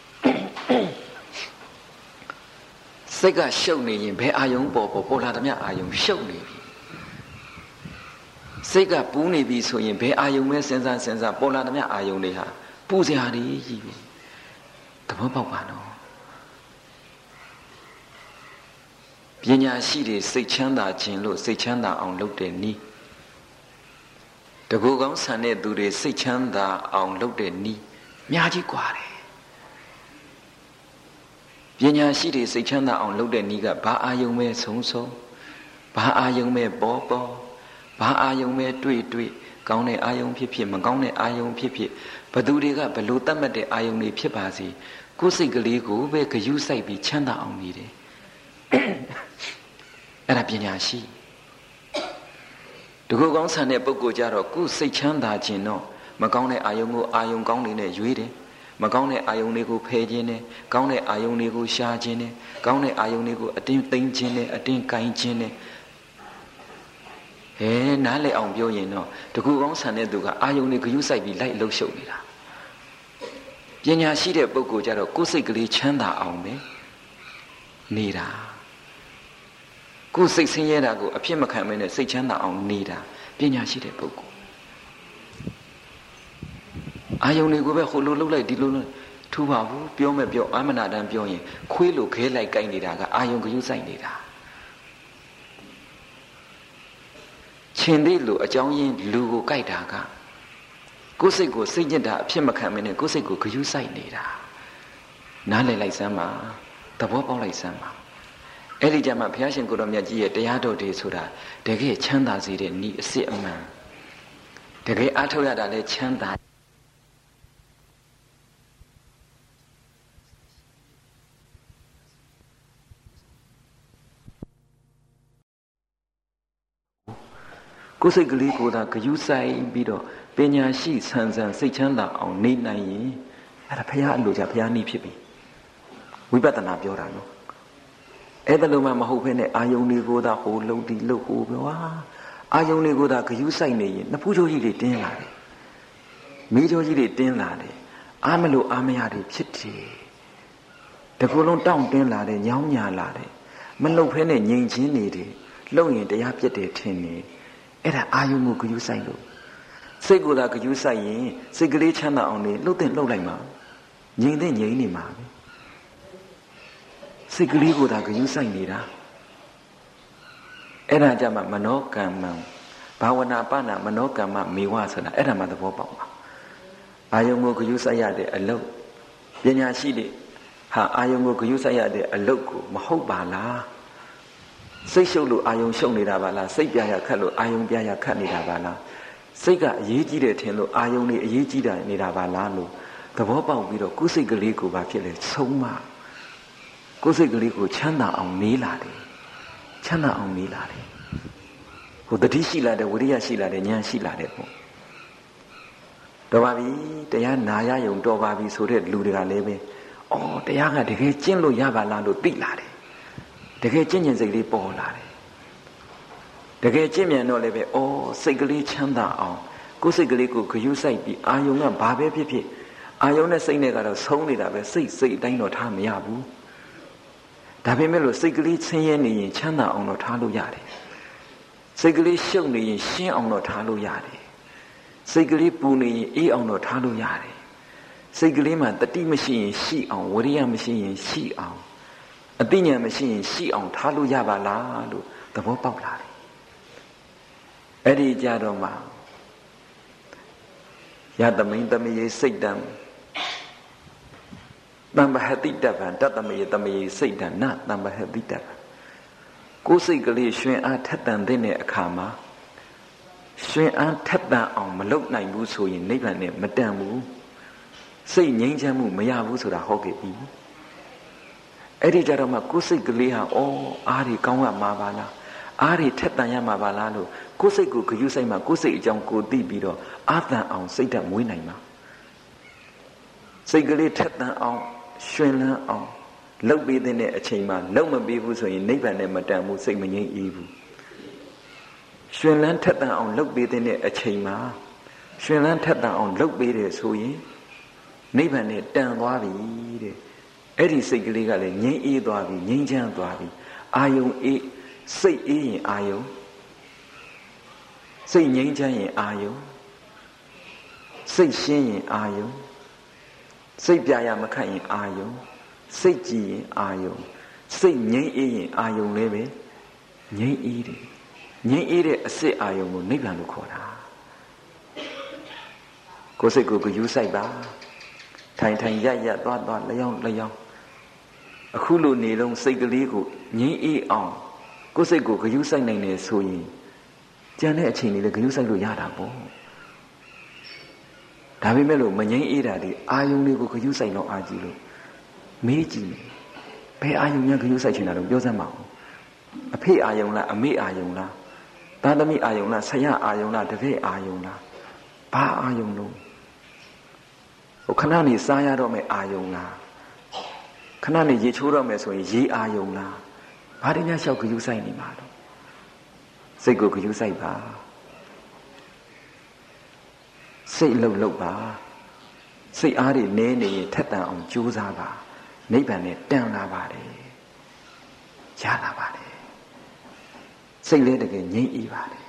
စိတ်ကရှုပ်နေရင်ဘယ်အာယုံပေါ်လာသမျှအာယုံရှုပ်နေပြီစိတ်ကပူးနေပြီဆိုရင်ဘယ်အာယုံပဲစဉ်းစားပေါ်လာသမျှအာယုံတွေဟာပူစရာတွေကြီးပဲသဘောပေါက်ပါနော်ပညာရှိတွေစိတ်ချမ်းသာခြင်းလို့စိတ်ချမ်းသာအောင်လုပ်တဲ့နည်းတကူကောင်းဆန်တဲ့သူတွေစိတ်ချမ်းသာအောင်လုပ်တဲ့နည်းအများကြီးกว่าတယ်ပညာရှိတွေစိတ်ချမ်းသာအောင်လုပ်တဲ့နည်းကဘာအာယုံပဲဆုံးဘာအာယုံပဲပေါ်ဘာအာယုံပဲတွေ့ကောင်းတဲ့အာယုံဖြစ်မကောင်းတဲ့အာယုံဖြစ်ဘသူတွေကဘလို့တတ်မှတ်တဲ့အာယုံတွေဖြစ်ပါစေကိုယ်စိတ်ကလေးကိုပဲဂရုစိုက်ပြီးချမ်းသာအောင်နေတယ်အဲ့ဒါပညာရှိတကူကောင်းဆန်တဲ့ပုဂ္ဂိုလ်ကြတော့ကိုယ်စိတ်ချမ်းသာခြင်းတော့မကောင်းတဲ့အာယုံကိုအာယုံကောင်းနေနဲ့ရွေးတယ်မကောင်းတဲ့အာယုံတွေကိုဖယ်ခြင်းနဲ့ကောင်းတဲ့အာယုံတွေကိုရှားခြင်းနဲ့ကောင်းတဲ့အာယုံတွေကိုအတင်းသိမ်းခြင်းနဲ့အတင်းကိုင်းခြင်းနဲ့နားလည်အောင်ပြောရင်တော့တကူကောင်းဆန်တဲ့သူကအာယုံတွေဂရုစိုက်ပြီးလိုက်လှုပ်ရှုပ်နေတာပညာရှိတဲ့ပုဂ္ဂိုလ်ကြတော့ကိုယ်စိတ်ကလေးချမ်းသာအောင်ပဲနေတာကိုယ်စိတ်ဆင်းရဲတာကိုအဖြစ်မခံမနဲ့စိတ်ချမ်းသာအောင်နေတာပညာရှိတဲ့ပုဂ္ဂိုလ်အာယုံတွေကိုပဲဟိုလိုလှုပ်လိုက်ဒီလိုလှုပ်ထူပါဘူးပြောမဲ့ပြောအာမနာတမ်းပြောရင်ခွေးလိုခဲလိုက်ကိုက်နေတာကအာယုံဂရုစိုက်နေတာရှင်သေးလို့အကြောင်းရင်းလူကိုကြိုက်တာကကိုယ်စိတ်ကိုစိတ်ညစ်တာအဖြစ်မခံမနဲ့ကိုယ်စိတ်ကိုဂရုစိုက်နေတာနားလည်လိုက်စမ်းပါသဘောပေါက်လိုက်စမ်းပါအဲ့ဒီကြမှာဘုရားရှင်ကိုယ်တော်မြတ်ကြီးရဲ့တရားတော်တွေဆိုတာတကယ်ချမ်းသာစေတဲ့ဤအစစ်အမှန်တကယ်အားထုတ်ရတာလဲချမ်းသာကိုယ်စိတ်ကလေးကိုသာဂရုစိုက်ပြီးတော့ပညာရှိဆန်းစိတ်ချမ်းသာအောင်နေနိုင်ရင်အဲ့ဒါဘုရားအလိုကြဘုရားနည်းဖြစ်ပြီဝိပဿနာပြောတာနော်အဲ့ဒါလုံးမှမဟုတ်ဘဲနဲ့အာယုန်တွေကိုသာဟိုလှုပ်ဒီလှုပ်ဟိုပြောအာယုန်တွေကိုသာဂရုစိုက်နေရင်နှစ်ဖူးချိုးကြီးတွေတင်းလာတယ်မီးချိုးကြီးတွေတင်းလာတယ်အားမလို့အားမရတွေဖြစ်တယ်တကူလုံးတောင့်တင်းလာတယ်ညောင်းညာလာတယ်မလှုပ်ဖဲနဲ့ငြိမ်ချင်းနေတယ်လှုပ်ရင်တရားပြတ်တယ်ထင်နေအဲ့ဒါအာယုံကိုဂရုစိုက်လို့စိတ်ကိုယ်သာဂရုစိုက်ရင်စိတ်ကလေးချမ်းသာအောင်နေလှုပ်တဲ့လှုပ်လိုက်မှာငြိမ်တဲ့ငြိမ်နေမှာပဲစိတ်ကလေးကိုယ်သာဂရုစိုက်နေတာအဲ့ဒါကြမှာမနောကမ္မံဘာဝနာပနာမနောကမ္မမေဝဆိုတာအဲ့ဒါမှသဘောပေါက်ပါအာယုံကိုဂရုစိုက်ရတဲ့အလုပ်ပညာရှိတဲ့ဟာအာယုံကိုဂရုစိုက်ရတဲ့အလုပ်ကိုမဟုတ်ပါလားစိတ်ရှုပ်လို့အာယုံရှုပ်နေတာပါလားစိတ်ပြရခတ်လို့အာယုံပြရခတ်နေတာပါလားစိတ်ကအရေးကြီးတယ်ထင်လို့အာယုံတွေအရေးကြီးတာနေတာပါလားလို့သဘောပေါက်ပြီးတော့ကိုယ်စိတ်ကလေးကိုဘာဖြစ်လဲဆုံးမကိုယ်စိတ်ကလေးကိုချမ်းသာအောင်နေလာတယ်ချမ်းသာအောင်နေလာတယ်ဟိုတတိရှိလာတယ်ဝိရိယရှိလာတယ်ဉာဏ်ရှိလာတယ်ပေါ့တော်ပါပြီတရားနာရယုံတော်ပါပြီဆိုတဲ့လူတွေကလည်းပဲအော်တရားကတကယ်ကျင့်လို့ရပါလားလို့သိလာတယ်တကယ်ကျင့်ကျင်စိတ်လေးပေါ်လာတယ်တကယ်ကျင့်မြန်တော့လည်းပဲအော်စိတ်ကလေးချမ်းသာအောင်ကိုယ်စိတ်ကလေးကိုဂရုစိုက်ပြီးအာယုံကဘာပဲဖြစ်ဖြစ်အာယုံနဲ့စိတ်နဲ့ကတော့ဆုံးနေတာပဲစိတ်အတိုင်းတော့ထားမရဘူးဒါပေမဲ့လို့စိတ်ကလေးဆင်းရဲနေရင်ချမ်းသာအောင်တော့ထားလို့ရတယ်စိတ်ကလေးရှုပ်နေရင်ရှင်းအောင်တော့ထားလို့ရတယ်စိတ်ကလေးပူနေရင်အေးအောင်တော့ထားလို့ရတယ်စိတ်ကလေးမှာတတိမရှိရင်ရှိအောင်ဝိရိယမရှိရင်ရှိအောင်အသိဉာဏ်မရှိရင်ရှိအောင်ထားလို့ရပါလားလို့သဘောပေါက်လာတယ်အဲ့ဒီကြတော့မှယတမိန်တမယေစိတ်တံတမ္ပဟတိတဗံတတမယေတမယေစိတ်တံနတမ္ပဟတိတဗံကိုယ်စိတ်ကလေးရှင်အားထက်တန်တဲ့အခါမှာရှင်အားထက်တန်အောင်မလုပ်နိုင်ဘူးဆိုရင်နိဗ္ဗာန်နဲ့မတန်ဘူးစိတ်ငြိမ်းချမ်းမှုမရဘူးဆိုတာဟောခဲ့ပြီအဲ့ဒီကြတော့မှကိုယ်စိတ်ကလေးဟာအားတွေကောင်းရမှာပါလားအားတွေထက်တန်ရမှာပါလားလို့ကိုယ်စိတ်ကိုဂရုစိုက်မှကိုယ်စိတ်အကြောင်းကိုသိပြီးတော့အာသန်အောင်စိတ်ဓာတ်မွေးနိုင်မှာစိတ်ကလေးထက်တန်အောင်ရှင်လန်းအောင်လှုပ်ပေးတဲ့အချိန်မှာလှုပ်မပေးဘူးဆိုရင်နိဗ္ဗာန်နဲ့မတန်ဘူးစိတ်မငြိမ်းအေးဘူးရှင်လန်းထက်တန်အောင်လှုပ်ပေးတဲ့အချိန်မှာရှင်လန်းထက်တန်အောင်လှုပ်ပေးတယ်ဆိုရင်နိဗ္ဗာန်နဲ့တန်သွားပြီတဲ့အဲ့ဒီစိတ်ကလေးကလည်းငြိမ်းအေးသွားပြီငြိမ်းချမ်းသွားပြီအာယုံအေးစိတ်အေးရင်အာယုံစိတ်ငြိမ်းချမ်းရင်အာယုံစိတ်ရှင်းရင်အာယုံစိတ်ပြရမခတ်ရင်အာယုံစိတ်ကြည်ရင်အာယုံစိတ်ငြိမ်းအေးရင်အာယုံလည်းပဲငြိမ်းအေးတယ်ငြိမ်းအေးတဲ့အစစ်အာယုံကိုနိဗ္ဗာန်လို့ခေါ်တာကိုယ်စိတ်ကိုဂရုစိုက်ပါထိုင်ရသွားလျောင်းအခုလိုနေလုံးစိတ်ကလေးကိုငြိမ်းအေးအောင်ကိုယ်စိတ်ကိုဂရုစိုက်နိုင်တယ်ဆိုရင်ကြံတဲ့အချိန်လေးလည်းဂရုစိုက်လို့ရတာပေါ့ဒါပေမဲ့လို့မငြိမ်းအေးတာဒီအာယုံလေးကိုဂရုစိုက်တော့အားကြီးလို့မေးကြည့်ဘယ်အာယုံများဂရုစိုက်ချင်တာတော့ပြောစမ်းပါဦးအဖေအာယုံလားအမေအာယုံလားသားသမီးအာယုံလားဆရာအာယုံလားတပည့်အာယုံလားဘာအာယုံလို့ဟိုခဏနေစားရတော့မယ်အာယုံလားခဏနေရေချိုးတော့မယ်ဆိုရင်ရေအာယုံလားဘာတွေများလျှောက်ဂရုစိုက်နေမှာတော့စိတ်ကိုဂရုစိုက်ပါစိတ်လှုပ်ပါစိတ်အားတွေနည်းနေရင်ထက်တန်အောင်ကြိုးစားပါနိဗ္ဗာန်နဲ့တန်လာပါတယ်ရလာပါတယ်စိတ်လေးတကယ်ငြိမ်းအေးပါတယ်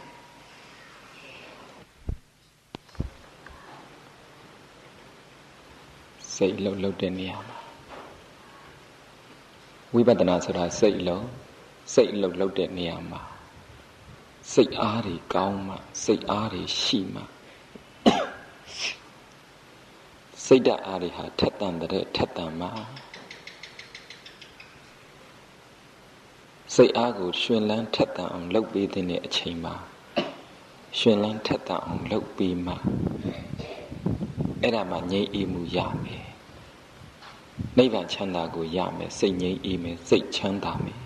စိတ်လှုပ်တဲ့နေရာမှာဝိပဿနာဆိုတာစိတ်လှုပ်တဲ့နေရာမှာစိတ်အားတွေကောင်းမှစိတ်အားတွေရှိမှစိတ်ဓာတ်အားတွေဟာထက်တန်တဲ့ထက်တန်မှာစိတ်အားကိုရှင်လန်းထက်တန်အောင်လုပ်ပေးတဲ့အချိန်မှာရှင်လန်းထက်တန်အောင်လုပ်ပေးမှအဲ့ဒါမှငြိမ်းအေးမှုရမယ်နိဗ္ဗာန်ချမ်းသာကိုရမယ်စိတ်ငြိမ်းအေးမယ်စိတ်ချမ်းသာမယ်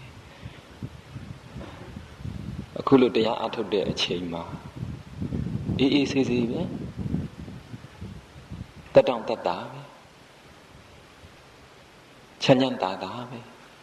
အခုလိုတရားအထုတ်တဲ့အချိန်မှာအေးဆေးဆေးပဲတက်တောင့်တက်တာပဲချမ်းသာတာပဲ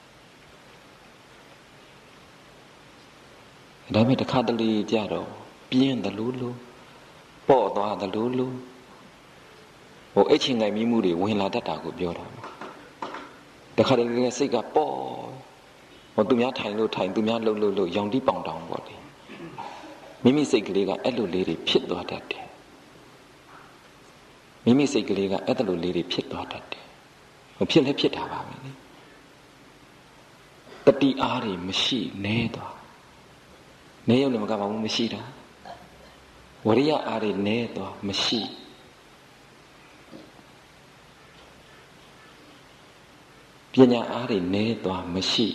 ဒါပေမဲ့တစ်ခါတလေကြတော့ပြင်းတယ်လို့ပေါ့သွားတယ်လို့ဟိုအချင်းငိုင်မိမှုတွေဝင်လာတတ်တာကိုပြောတာတစ်ခါတလေစိတ်ကပေါ့ဟိုသူများထိုင်လို့သူများလှုပ်လို့ရောင်တိပေါင်တောင်ပေါ့လေမိမိစိတ်ကလေးကအဲ့လိုလေးတွေဖြစ်သွားတတ်တယ်မိမိစိတ်ကလေးကအဲ့ဒါလိုလေးတွေဖြစ်သွားတတ်တယ်ဟိုဖြစ်လဲဖြစ်တာပါပဲလေတတိအားတွေမရှိနေသွားနေရုံနဲ့မကပါဘူးမရှိတာဝရိယအားတွေနေသွားမရှိပညာအားတွေနေသွားမရှိ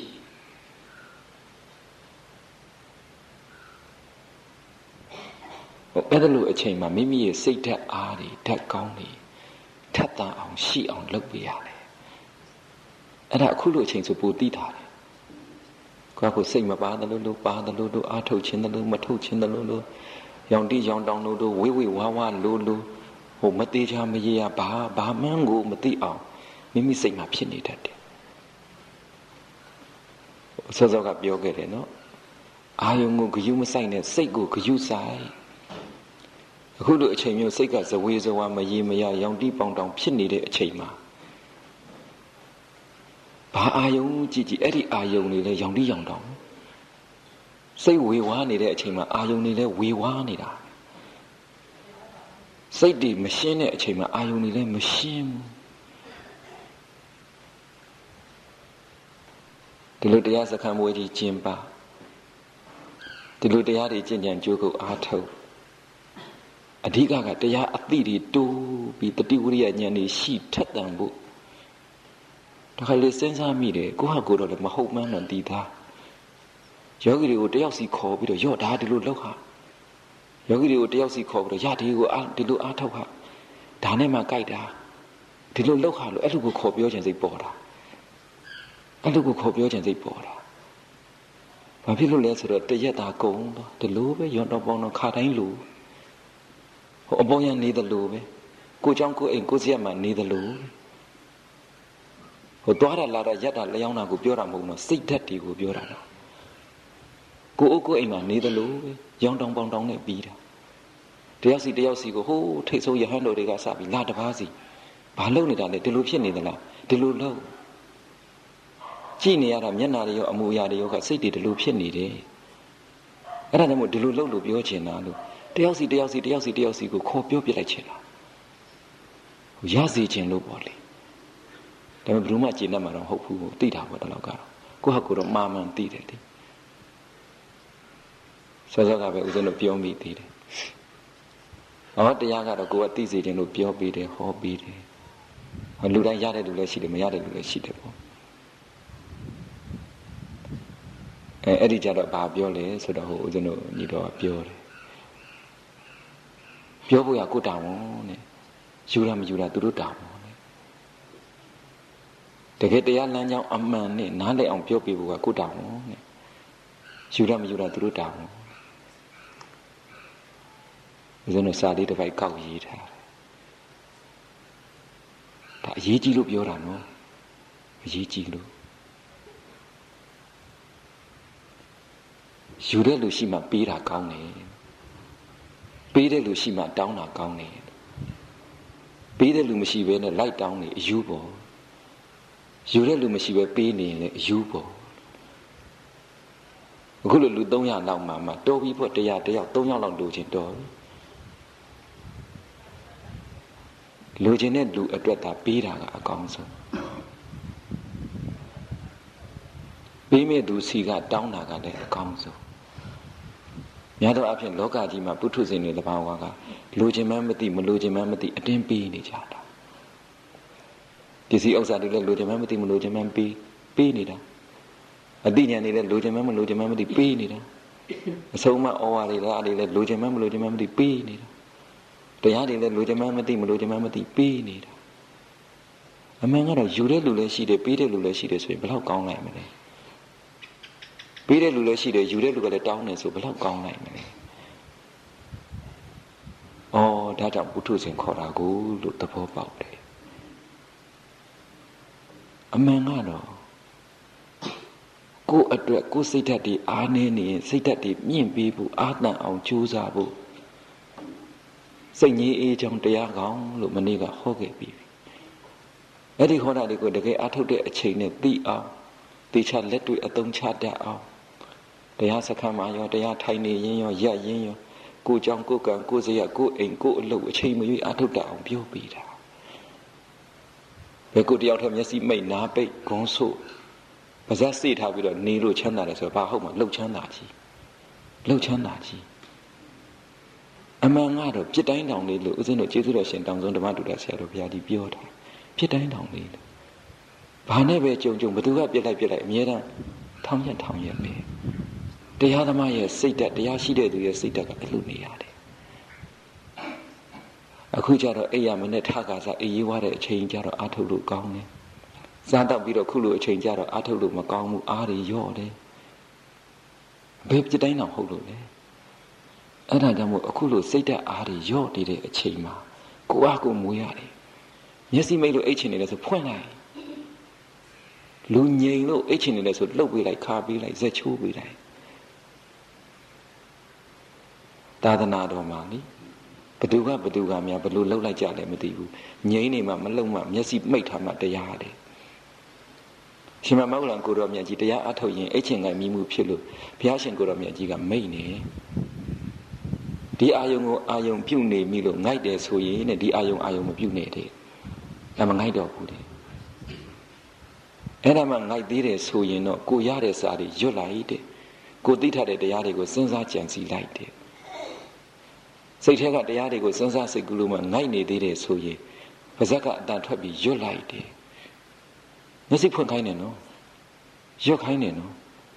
အဲ့ဒါလိုအချိန်မှာမိမိရဲ့စိတ်ဓာတ်အားတွေဓာတ်ကောင်းတွေထပ်သန်အောင်ရှိအောင်လုပ်ပေးရတယ်အဲ့ဒါအခုလိုအချိန်ဆိုပိုသိတာတယ်ကိုယ့်ကိုစိတ်မပါတယ်လို့ပါတယ်လို့အားထုတ်ခြင်းတယ်လို့မထုတ်ခြင်းတယ်လို့ရောင်တိရောင်တောင်းလို့ဝိဝိဝါဝါလို့ဟိုမသေးချာမရေရဘာမှန်းကိုမသိအောင်မိမိစိတ်မှာဖြစ်နေတတ်တယ်စောစောကပြောခဲ့တယ်နော်အာယုံကိုဂယုမဆိုင်နဲ့စိတ်ကိုဂယုဆိုင်အခုလိုအချိန်မျိုးစိတ်ကဇဝေဇဝါမရေမရရောင်တိပေါင်တောင်ဖြစ်နေတဲ့အချိန်မှာဘာအာယုံကြည့်အဲ့ဒီအာယုံတွေလည်းရောင်တိရောင်တောင်စိတ်ဝေဝါးနေတဲ့အချိန်မှာအာယုံတွေလည်းဝေဝါးနေတာစိတ်တွေမရှင်းတဲ့အချိန်မှာအာယုံတွေလည်းမရှင်းဘူးဒီလိုတရားစခန်းမွေးကြီးကျင်းပါဒီလိုတရားတွေကျင့်ကြံကြိုးကိုအားထုတ်အဓိကကတရားအသိတွေတိုးပြီးတတိဝရိယဉာဏ်တွေရှိထက်သန်ဖို့ဒါခါလေးစဉ်းစားမိတယ်ကိုဟာကိုတော့လည်းမဟုတ်မှန်းတော့သိသားယောဂီတွေကိုတယောက်စီခေါ်ပြီးတော့ရော့ဒါဒီလိုလောက်ဟာယောဂီတွေကိုတယောက်စီခေါ်ပြီးတော့ရဒီကိုဒီလိုအားထုတ်ဟာဒါနဲ့မှကြိုက်တာဒီလိုလောက်ဟာလို့အဲ့လိုကိုခေါ်ပြောခြင်းစိတ်ပေါ်တာအဲ့လိုကိုခေါ်ပြောခြင်းစိတ်ပေါ်တာဘာဖြစ်လို့လဲဆိုတော့တရက်တာကုန်တော့ဒီလိုပဲရောတော့ပေါင်းတော့ခါတိုင်းလိုဟိုအပေါ်ရနေတယ်လို့ပဲကိုเจ้าကိုအိမ်ကိုစရက်မှနေတယ်လို့ဟိုသွားတာလာတာရက်တာလျောင်းတာကိုပြောတာမဟုတ်တော့စိတ်ဓာတ်တွေကိုပြောတာတော့ကိုအုပ်ကိုအိမ်မှာနေတယ်လို့ပဲရောင်းတောင်ပေါင်တောင်နဲ့ပြီးတာတယောက်စီကိုဟိုးထိတ်ဆုံးရဟန်းတော်တွေကစပြီးလာတပါးစီဘာလုပ်နေတာလဲဒီလိုဖြစ်နေသလားဒီလိုလုပ်ကြည့်နေရတာမျက်နာတွေရောအမူအရာတွေရောကစိတ်တွေဒီလိုဖြစ်နေတယ်အဲ့ဒါကြောင့်မို့ဒီလိုလုပ်လို့ပြောချင်တာလို့တယောက်စီကိုခေါ်ပြောပြလိုက်ချင်တာရစေချင်လို့ပေါ့လေဒါပေမဲ့ဘယ်သူမှကျေနပ်မှာတော့မဟုတ်ဘူးသိတာပေါ့တလောက်ကတော့ကိုယ့်ဟာကိုယ်တော့မာမှန်သိတယ်လေစောစောကပဲဦးဇင်းတို့ပြောမိသေးတယ်ဟောတရားကတော့ကိုယ်ကသိစေခြင်းလို့ပြောပြီးတယ်ဟောပြီးတယ်လူတိုင်းရတဲ့လူလည်းရှိတယ်မရတဲ့လူလည်းရှိတယ်ပေါ့အဲ့ဒီကြတော့ဘာပြောလဲဆိုတော့ဟိုဦးဇင်းတို့ညီတော်ကပြောတယ်ပြောဖို့ရကိုတောင်းတဲ့ယူရမယူရသူတို့တောင်းတဲ့တကယ်တရားလမ်းကြောင်းအမှန်နဲ့နားလည်အောင်ပြောပြဖို့ကကိုတောင်းတဲ့ယူရမယူရသူတို့တောင်းဦးဇင်းတို့စာလေးတစ်ပိုက်ကောက်ရေးထားတယ်ဒါအရေးကြီးလို့ပြောတာနော်အရေးကြီးလို့ယူတဲ့လူရှိမှပေးတာကောင်းတယ်ပေးတဲ့လူရှိမှတောင်းတာကောင်းတယ်ပေးတဲ့လူမရှိဘဲနဲ့လိုက်တောင်းနေအယူပေါ်ယူတဲ့လူမရှိဘဲပေးနေရင်လည်းအယူပေါ်အခုလိုလူ300လောက်မှတော်ပြီးဖို့တရားတယောက်3ယောက်လောက်လိုချင်တော်လိုချင်တဲ့လူအတွက်သာပေးတာကအကောင်းဆုံးပေးမဲ့သူစီကတောင်းတာကလည်းအကောင်းဆုံးများသောအားဖြင့်လောကကြီးမှာပုထုဇဉ်တွေတဘာဝကလိုချင်မှန်းမသိမလိုချင်မှန်းမသိအတင်းပေးနေကြတာပစ္စည်းဥစ္စာတွေလည်းလိုချင်မှန်းမသိမလိုချင်မှန်းပေးနေတာအသိဉာဏ်တွေလည်းလိုချင်မှန်းမလိုချင်မှန်းမသိပေးနေတာအဆုံးမဩဝါဒတွေလည်းလိုချင်မှန်းမလိုချင်မှန်းမသိပေးနေတာတရားတွေလည်းလိုချင်မှန်းမသိမလိုချင်မှန်းမသိပေးနေတာအမှန်ကတော့ယူတဲ့လူလည်းရှိတယ်ပေးတဲ့လူလည်းရှိတယ်ဆိုရင်ဘယ်လောက်ကောင်းနိုင်မလဲပေးတဲ့လူလည်းရှိတယ်ယူတဲ့လူကလည်းတောင်းတယ်ဆိုဘယ်လောက်ကောင်းနိုင်မလဲ။အော်ဒါကြောင့်ပုထုဇဉ်ခေါ်တာကိုလို့သဘောပေါက်တယ်။အမှန်ကတော့ကိုယ့်အတွက်ကိုယ်စိတ်ဓာတ်တွေအားနည်းနေရင်စိတ်ဓာတ်တွေမြင့်ပေးဖို့အားတန်အောင်ကြိုးစားဖို့စိတ်ငြိမ်းအေးချမ်းတရားကောင်းလို့မနေ့ကဟောခဲ့ပြီ။အဲ့ဒီဟောတာတွေကိုတကယ်အားထုတ်တဲ့အချိန်နဲ့သိအောင်သိချလက်တွေ့အသုံးချတတ်အောင်တရားစခန်းမှာရောတရားထိုင်နေရင်ရောရက်ရင်ရောကိုကြောင့်ကိုကံကိုစရကိုအိမ်ကိုအလုပ်အချိန်မရွေးအထုတ်တတ်အောင်ပြောပေးတာဘယ်ကိုတယောက်တည်းမျက်စိမိတ်နားပိတ်ဂုံးဆို့ပါဇက်စေ့ထားပြီးတော့နေလို့ချမ်းသာတယ်ဆိုတော့ဘာဟုတ်မှာလှုပ်ချမ်းသာကြီးလှုပ်ချမ်းသာကြီးအမှန်ကတော့ပြစ်တိုင်းတောင်လေးလို့ဦးဇင်းတို့ကျေးဇူးတော်ရှင်တောင်ဆုံးဓမ္မတူတာဆရာတော်ဘုရားကြီးပြောတာပြစ်တိုင်းတောင်လေးလို့ဘာနဲ့ပဲကြုံဘသူကပြစ်လိုက်အမြဲတမ်းထောင်ရက်ပဲတရားသမားရဲ့စိတ်ဓာတ်တရားရှိတဲ့သူရဲ့စိတ်ဓာတ်ကအဲ့လိုနေရတယ်အခုကျတော့အိယာမနဲ့ထကားစားအေးရေးွားတဲ့အချိန်ကျတော့အာထုတ်လို့ကောင်းတယ်စားတော့ပြီးတော့ခုလိုအချိန်ကျတော့အာထုတ်လို့မကောင်းဘူးအားတွေရော့တယ်ဘယ်ပြစ်တိုင်းတော့ဟုတ်လို့လဲအဲ့ဒါကြောင့်မို့အခုလိုစိတ်ဓာတ်အားတွေရော့နေတဲ့အချိန်မှာကိုအားကိုမွေးရတယ်မျက်စိမိတ်လို့အိတ်ချင်နေတယ်ဆိုဖွင့်လိုက်လူငြိမ်လို့အိတ်ချင်နေတယ်ဆိုလှုပ်ပေးလိုက်ခါပေးလိုက်ဇက်ချိုးပေးလိုက်သာသနာတော်မှာနိဘသူကများဘလို့လှုပ်လိုက်ကြလဲမသိဘူးငြိမ်နေမှမလှုပ်မှမျက်စိမိတ်ထားမှတရားတယ်ရှင်မမောဂလန်ကိုတော်မြတ်ကြီးတရားအထုတ်ရင်အိတ်ချင်ကိုင်မိမှုဖြစ်လို့ဘုရားရှင်ကိုတော်မြတ်ကြီးကမိတ်နေဒီအာယုံကိုအာယုံပြုတ်နေပြီလို့ငိုက်တယ်ဆိုရင်တဲ့ဒီအာယုံမပြုတ်နဲ့တဲ့ဒါမငိုက်တော့ဘူးတဲ့အဲ့ဒါမှငိုက်သေးတယ်ဆိုရင်တော့ကိုရတဲ့စာတွေရွတ်လိုက်တဲ့ကိုသိထားတဲ့တရားတွေကိုစဉ်းစားကြံစည်လိုက်တဲ့စိတ်ထဲကတရားတွေကိုစဉ်းစားစိတ်ကူးလို့မှငိုက်နေသေးတယ်ဆိုရင်ပါဇက်ကအတန်ထွက်ပြီးရွတ်လိုက်တယ်မျက်စိဖွင့်ခိုင်းတယ်နော်ရွတ်ခိုင်းတယ်နော်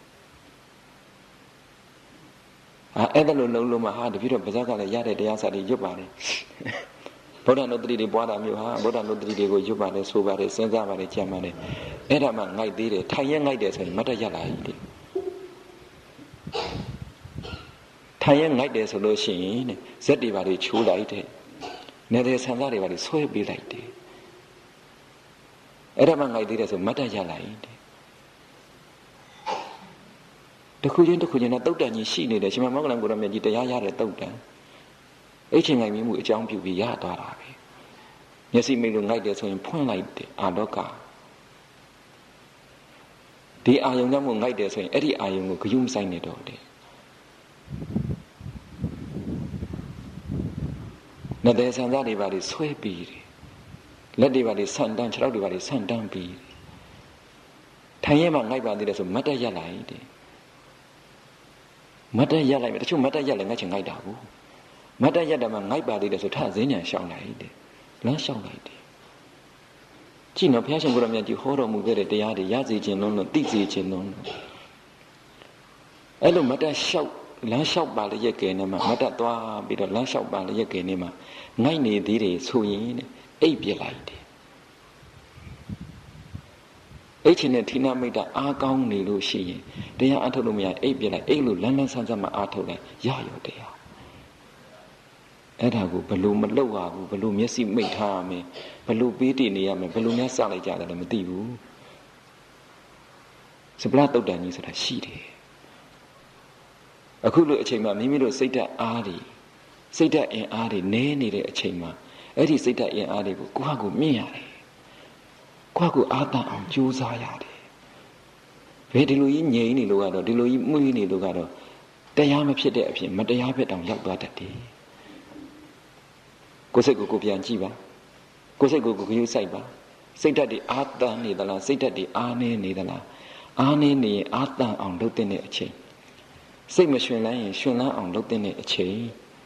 အဲ့ဒါလို့လုံးလုံးမှဟာတပြည့်တော့ပါဇက်ကလည်းရတဲ့တရားစာတွေရွတ်ပါလေဗုဒ္ဓနုတ္တိတွေပွားတာမျိုးဟာဗုဒ္ဓနုတ္တိတွေကိုရွတ်ပါလေဆိုပါလေစဉ်းစားပါလေကြံပါလေအဲ့ဒါမှငိုက်သေးတယ်ထိုင်ရငိုက်တယ်ဆိုရင်မတ်တရလာပြီတဲ့ထိုင်ရငိုက်တယ်ဆိုလို့ရှိရင်တဲ့ဇက်တွေပါလေချိုးလိုက်တဲ့နယ်ဆန်သားတွေပါလေဆွဲပေးလိုက်တယ်အဲ့ဒါမှငိုက်သေးတယ်ဆိုမတ်တရလာပြီတဲ့တခုချင်းနဲ့တုတ်တန်ကြီးရှိနေတယ်ရှင်မမောဂလန်ကိုရမြတ်ကြီးတရားရတဲ့တုတ်တန်အဲ့ချိန်ငိုင်မှုအကြောင်းပြုပြီးရသွားတာပဲမျက်စိမိတ်လို့ငိုက်တယ်ဆိုရင်ဖွင့်လိုက်တယ်အာလောကဒီအာယုံကြောင့်မို့ငိုက်တယ်ဆိုရင်အဲ့ဒီအာယုံကိုဂယုမဆိုင်နေတော့တယ်နယ်ဆန်သားတွေပါလေဆွဲပြီးတယ်လက်တွေပါလေဆန်တန်းခြေထောက်တွေပါလေဆန်တန်းပြီးတယ်ထိုင်ရဲမှငိုက်ပါသေးတယ်ဆိုမတ်တက်ရက်လာတယ်မတ်တက်ရက်လိုက်မယ်တချို့မတ်တက်ရက်လည်းငါ့ချင်ငိုက်တာဘူးမတ်တက်ရက်တယ်မှငိုက်ပါသေးတယ်ဆိုထဇင်းညာရှောင်းလိုက်တယ်လမ်းရှောင်းလိုက်တယ်ကြည့်နော်ဘုရားရှင်ကိုရမြတ်ကြီးဟောတော်မူခဲ့တဲ့တရားတွေရစေခြင်းလုံးလို့သိစေခြင်းလုံးလို့အဲ့လိုမတ်တက်လျှောက်လမ်းလျှောက်ပါလေရက်ကဲနေမှာမတ်တက်သွားပြီးတော့လမ်းလျှောက်ပါလေရက်ကဲနေမှာငိုက်နေသေးတယ်ဆိုရင်အိပ်ပြလိုက်တယ်အိတ်ချင်တဲ့ဌိနမိတ်တာအားကောင်းနေလို့ရှိရင်တရားအထုတ်လို့မရအိတ်ပြလိုက်အိတ်လို့လန်းဆန်းဆန်းမှအားထုတ်လိုက်ရရောတရားအဲ့ဒါကိုဘလို့မလှုပ်ရဘူးဘလို့မျက်စိမိတ်ထားရမယ်ဘလို့ပေးတည်နေရမယ်ဘလို့များစလိုက်ကြတယ်လည်းမသိဘူးစပလတုတ်တန်ကြီးဆိုတာရှိတယ်အခုလိုအချိန်မှာမိမိတို့စိတ်ဓာတ်အားတွေစိတ်ဓာတ်အင်အားတွေနည်းနေတဲ့အချိန်မှာအဲ့ဒီစိတ်ဓာတ်အင်အားတွေကိုကိုယ့်ဟာကိုမြင့်ရတယ်ကိုယ့်ကိုအားတန်အောင်ကြိုးစားရတယ်ဘယ်ဒီလိုကြီးငြိမ်နေလို့ကတော့ဒီလိုကြီးမှုနေလို့ကတော့တရားမဖြစ်တဲ့အဖြစ်မတရားဖြစ်တောင်ရောက်သွားတတ်တယ်ကိုယ်စိတ်ကိုပြန်ကြည့်ပါကိုယ်စိတ်ကိုဂရုစိုက်ပါစိတ်ဓာတ်တွေအားတန်နေသလားစိတ်ဓာတ်တွေအားနည်းနေသလားအားနည်းနေရင်အားတန်အောင်လုပ်တဲ့အချိန်စိတ်မရှင်လန်းရင်ရှင်လန်းအောင်လုပ်တဲ့အချိန်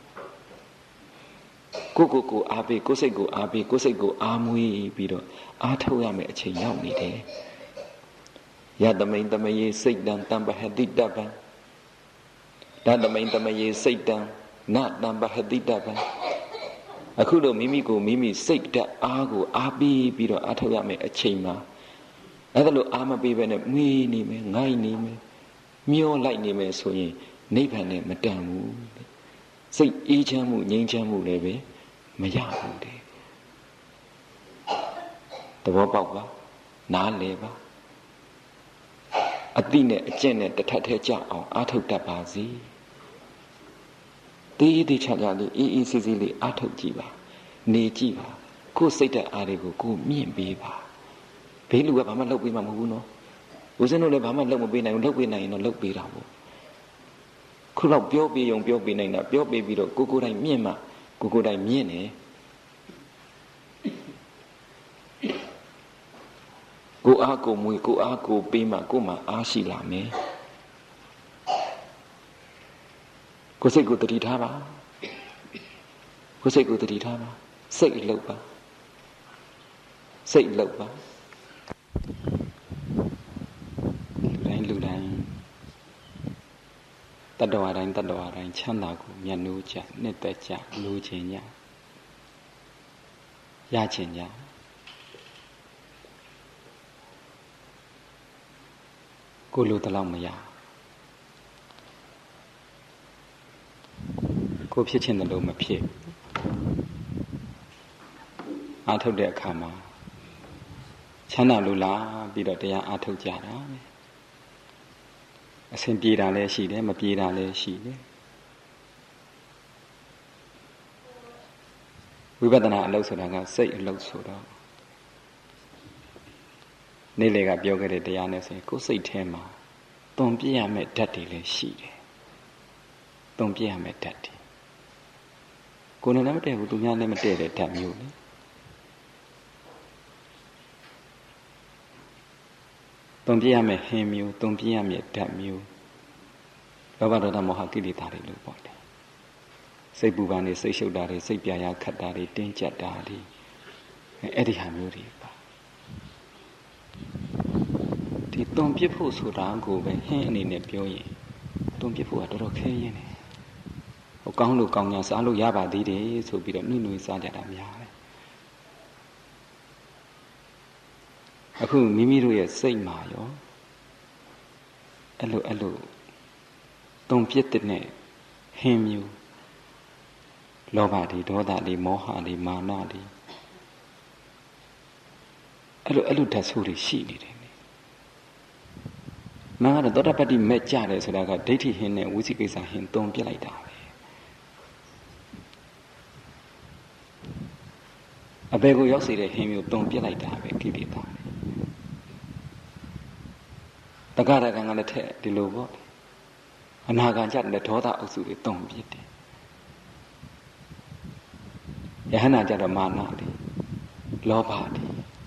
ကိုအားပေးကိုယ်စိတ်ကိုအားပေးကိုယ်စိတ်ကိုအားမွေးပြီးတော့အားထုတ်ရမယ့်အချိန်ရောက်နေတယ်ယတမိန်တမယေစိတ်တံတံပဟတိတပံဒတမိန်တမယေစိတ်တံနတံပဟတိတပံအခုတော့မိမိကိုမိမိစိတ်ဓာတ်အားကိုအားပေးပြီးတော့အားထုတ်ရမယ့်အချိန်မှာအဲ့ဒါလို့အားမပေးဘဲနဲ့မွေးနေမယ်ငိုက်နေမယ်မျောလိုက်နေမယ်ဆိုရင်နိဗ္ဗာန်နဲ့မတန်ဘူးစိတ်အေးချမ်းမှုငြိမ်းချမ်းမှုလည်းပဲမရဘူးတဲ့သဘောပေါက်ပါနားလည်ပါအတိနဲ့အကျင့်နဲ့တထက်ထဲကြအောင်အားထုတ်တတ်ပါစေတေးသေးချာချာလေးအေးအေးဆေးဆေးလေးအားထုတ်ကြည့်ပါနေကြည့်ပါကိုယ်စိတ်ဓာတ်အားတွေကိုကိုမြင့်ပေးပါဘေးလူကဘာမှလုပ်ပေးမှာမဟုတ်ဘူးနော်ဦးဇင်းတို့လည်းဘာမှလုပ်မပေးနိုင်ဘူးလုပ်ပေးနိုင်ရင်တော့လုပ်ပေးတာပေါ့ခုလောက်ပြောပြရုံပြောပြနိုင်တာပြောပြပြီးတော့ကိုတိုင်းမြင့်မှကိုတိုင်းမြင့်နေကိုအားကိုမွေကိုအားကိုပေးမှကိုမှအားရှိလာမယ်ကိုစိတ်ကိုတတိထားပါကိုစိတ်ကိုတတိထားပါစိတ်လှုပ်ပါစိတ်လှုပ်ပါလူတိုင်းတတ္တဝါတိုင်းချမ်းသာကိုမျက်နှိုးကြနှစ်သက်ကြလိုချင်ကြရချင်ကြကိုလိုတလောက်မရကိုဖြစ်ချင်တယ်လို့မဖြစ်အားထုတ်တဲ့အခါမှာချမ်းသာလို့လားပြီးတော့တရားအားထုတ်ကြတာအဆင်ပြေတာလည်းရှိတယ်မပြေတာလည်းရှိတယ်ဝိပဿနာအလုပ်ဆိုတာကစိတ်အလုပ်ဆိုတော့နေ့လေကပြောခဲ့တဲ့တရားနဲ့ဆိုရင်ကိုယ်စိတ်ထဲမှာသွန်ပြည့်ရမယ့်ဓာတ်တွေလည်းရှိတယ်သွန်ပြည့်ရမယ့်ဓာတ်တွေကိုယ်နဲ့လည်းမတည့်ဘူးသူများနဲ့မတည့်တဲ့ဓာတ်မျိုးလေသွန်ပြည့်ရမယ့်ဟင်းမျိုးသွန်ပြည့်ရမယ့်ဓာတ်မျိုးလောဘဒေါသမောဟကိလေသာတွေလို့ပေါ့တယ်စိတ်ပူပန်နေစိတ်ရှုပ်တာတွေစိတ်ပြာရခတ်တာတွေတင်းကျပ်တာတွေအဲ့ဒီဟာမျိုးတွေပါဒီသွန်ပြစ်ဖို့ဆိုတာကိုပဲဟင်းအနေနဲ့ပြောရင်သွန်ပြစ်ဖို့ကတော်တော်ခဲရင်းတယ်ဟိုကောင်းလို့ကောင်းညာစားလို့ရပါသေးတယ်ဆိုပြီးတော့နှွေ့နှွေ့စားကြတာများတယ်အခုမိမိတို့ရဲ့စိတ်မှာရောအဲ့လိုသွန်ပြစ်တဲ့ဟင်းမျိုးလောဘတွေဒေါသတွေမောဟတွေမာနတွေအဲ့လိုဓာတ်ဆိုးတွေရှိနေတယ်မင်းကတော့သောတာပတ္တိမဲ့ကြတယ်ဆိုတာကဒိဋ္ဌိဟင်းနဲ့ဝိသိကိစ္စဟင်းသွန်ပြစ်လိုက်တာပဲအပေကိုရောက်စေတဲ့ဟင်းမျိုးသွန်ပြစ်လိုက်တာပဲကိလေသာတက္ကရာကံကလည်းထက်ဒီလိုပေါ့အနာဂံကြတဲ့ဒေါသအုပ်စုတွေသွန်ပြစ်တယ်ယဟနာကြတော့မာနတွေလောဘတွေ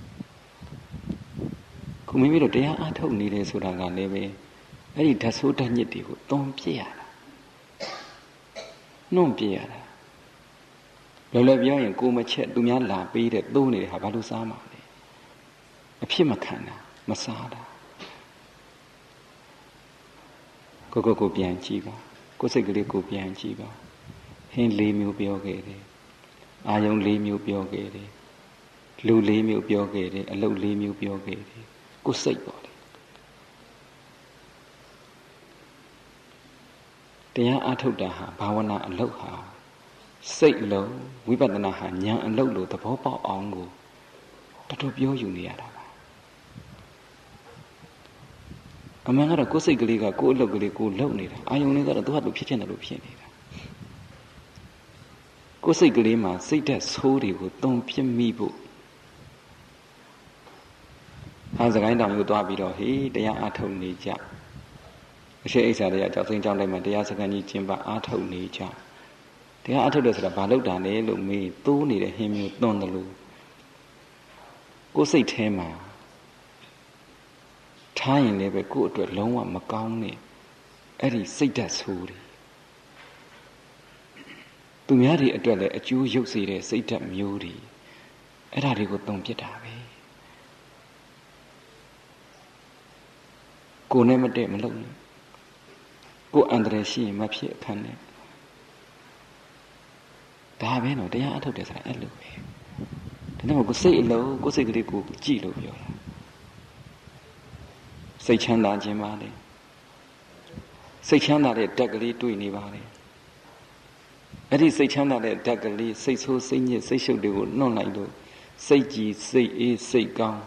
ခုမိမိတို့တရားအားထုတ်နေတယ်ဆိုတာကလည်းပဲအဲ့ဒီဓာတ်ဆိုးဓာတ်ညစ်တွေကိုသွန်ပြစ်ရတာနှုံပြစ်ရတာလောလောပြောရင်ကိုမချက်သူများလာပေးတဲ့သုံးနေတဲ့ဟာဘာလို့စားမှာလဲအဖြစ်မခံတာမစားတာကိုပြန်ကြည့်ပါကိုစိတ်ကလေးကိုပြန်ကြည့်ပါဟင်း၄မျိုးပြောခဲ့တယ်အာယုံ၄မျိုးပြောခဲ့တယ်လူ၄မျိုးပြောခဲ့တယ်အလုပ်၄မျိုးပြောခဲ့တယ်ကိုစိတ်ပေါ်တယ်တရားအားထုတ်တာဟာဘာဝနာအလုပ်ဟာစိတ်လုံးဝိပဿနာဟာဉာဏ်အလုပ်လို့သဘောပေါက်အောင်ကိုတော်တော်ပြောယူနေရတာပါအမှန်ကတော့ကိုယ်စိတ်ကလေးကကိုယ်အလုပ်ကလေးကိုလုပ်နေတာအာယုံလေးကတော့သူ့ဟာသူဖြစ်ချင်တယ်လို့ဖြစ်နေတာကိုယ်စိတ်ကလေးမှာစိတ်ဓာတ်ဆိုးတွေကိုတုံဖြစ်မိဖို့ဟာစကိုင်းတောင်ကိုသွားပြီးတော့ဟေးတရားအားထုတ်နေကြအရှိအိဆာတရားကြောက်စိမ့်ကြောင်းတိုင်းမှာတရားစခန်းကြီးကျင်းပအားထုတ်နေကြတရားအားထုတ်တယ်ဆိုတာဘာလို့တာလဲလို့မေးသိုးနေတဲ့ဟင်းမျိုးသွန်တယ်လို့ကိုယ်စိတ်ထဲမှာထားရင်လည်းပဲကိုယ့်အတွက်လုံးဝမကောင်းနဲ့အဲ့ဒီစိတ်ဓာတ်ဆိုးတွေသူများတွေအတွက်လည်းအကျိုးရုပ်စေတဲ့စိတ်ဓာတ်မျိုးတွေအဲ့ဒါတွေကိုတုံပြစ်တာပဲကိုယ်နဲ့မတည့်မလုပ်နဲ့ကိုယ်အန္တရာယ်ရှိရင်မဖြစ်အခန်းနဲ့ဒါပဲနော်တရားအထုတ်တယ်ဆိုတာအဲ့လိုပဲဒါနဲ့ကိုယ်စိတ်အလုံးကိုယ်စိတ်ကလေးကိုကြည့်လို့ပြောတာစိတ်ချမ်းသာခြင်းပါလေစိတ်ချမ်းသာတဲ့ဓာတ်ကလေးတွေ့နေပါလေအဲ့ဒီစိတ်ချမ်းသာတဲ့ဓာတ်ကလေးစိတ်ဆိုးစိတ်ညစ်စိတ်ရှုပ်တွေကိုနှုတ်လိုက်လို့စိတ်ကြည်စိတ်အေးစိတ်ကောင်း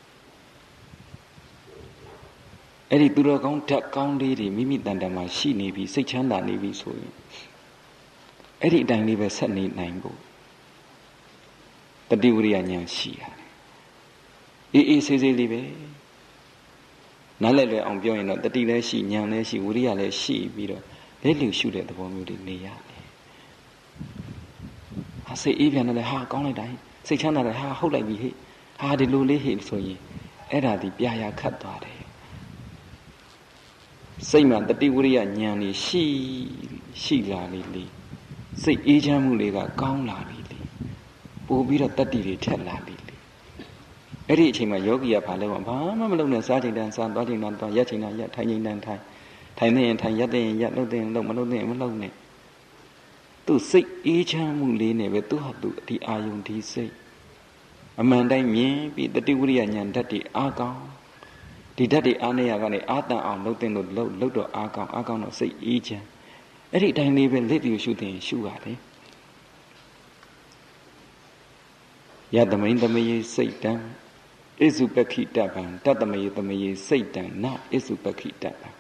အဲ့ဒီသူတော်ကောင်းဓာတ်ကောင်းလေးတွေမိမိတန်တန်မှာရှိနေပြီစိတ်ချမ်းသာနေပြီဆိုရင်အဲ့ဒီအတိုင်းလေးပဲဆက်နေနိုင်ဖို့တတိဝရိယဉာဏ်ရှိရတယ်အေးဆေးဆေးလေးပဲနားလည်လွယ်အောင်ပြောရင်တော့တတိလည်းရှိဉာဏ်လည်းရှိဝိရိယလည်းရှိပြီးတော့လက်လူရှုတဲ့သဘောမျိုးတွေနေရတယ်ဟာစိတ်အေးပြန်တယ်ဟာကောင်းလိုက်တာစိတ်ချမ်းသာတယ်ဟာဟုတ်လိုက်ပြီဟဲ့ဟာဒီလိုလေးဟဲ့ဆိုရင်အဲ့ဒါဒီပြာခတ်သွားတယ်စိတ်မှာတတိဝရိယဉာဏ်นี่ရှိလာလေလေစိတ်အေးချမ်းမှုတွေကကောင်းလာလေလေပို့ပြီးတော့တတ္တိတွေထက်လာလေလေအဲ့ဒီအချိန်မှာယောဂီကဘာလဲဘာမှမလုပ်နဲ့စားချိန်တန်းစားသွားချိန်တန်းသွားရက်ချိန်တန်းရက်ထိုင်ချိန်တန်းထိုင်နေရင်ထိုင်ရက်တဲ့ရင်ရက်လှုပ်တဲ့ရင်လှုပ်မလှုပ်တဲ့ရင်မလှုပ်နဲ့သူစိတ်အေးချမ်းမှုလေးနဲ့ပဲသူဟာသူဒီအာယုန်ဒီစိတ်အမှန်တိုင်းမြင်ပြီးတတိဝရိယဉာဏ်ဓာတ်တွေအားကောင်းဒီဓာတ်တွေအားနေရကနေအာတန်အောင်လှုပ်တဲ့လို့လှုပ်တော့အားကောင်းတော့စိတ်အေးချမ်းအဲ့ဒီအတိုင်းလေးပဲလက်ပြီးရှုတဲ့ရှုရတယ်ယတမိန်တမေစိတ်တံဣစုပက္ခိတဗံတတမေတမေစိတ်တံနဣစုပက္ခိတဗံ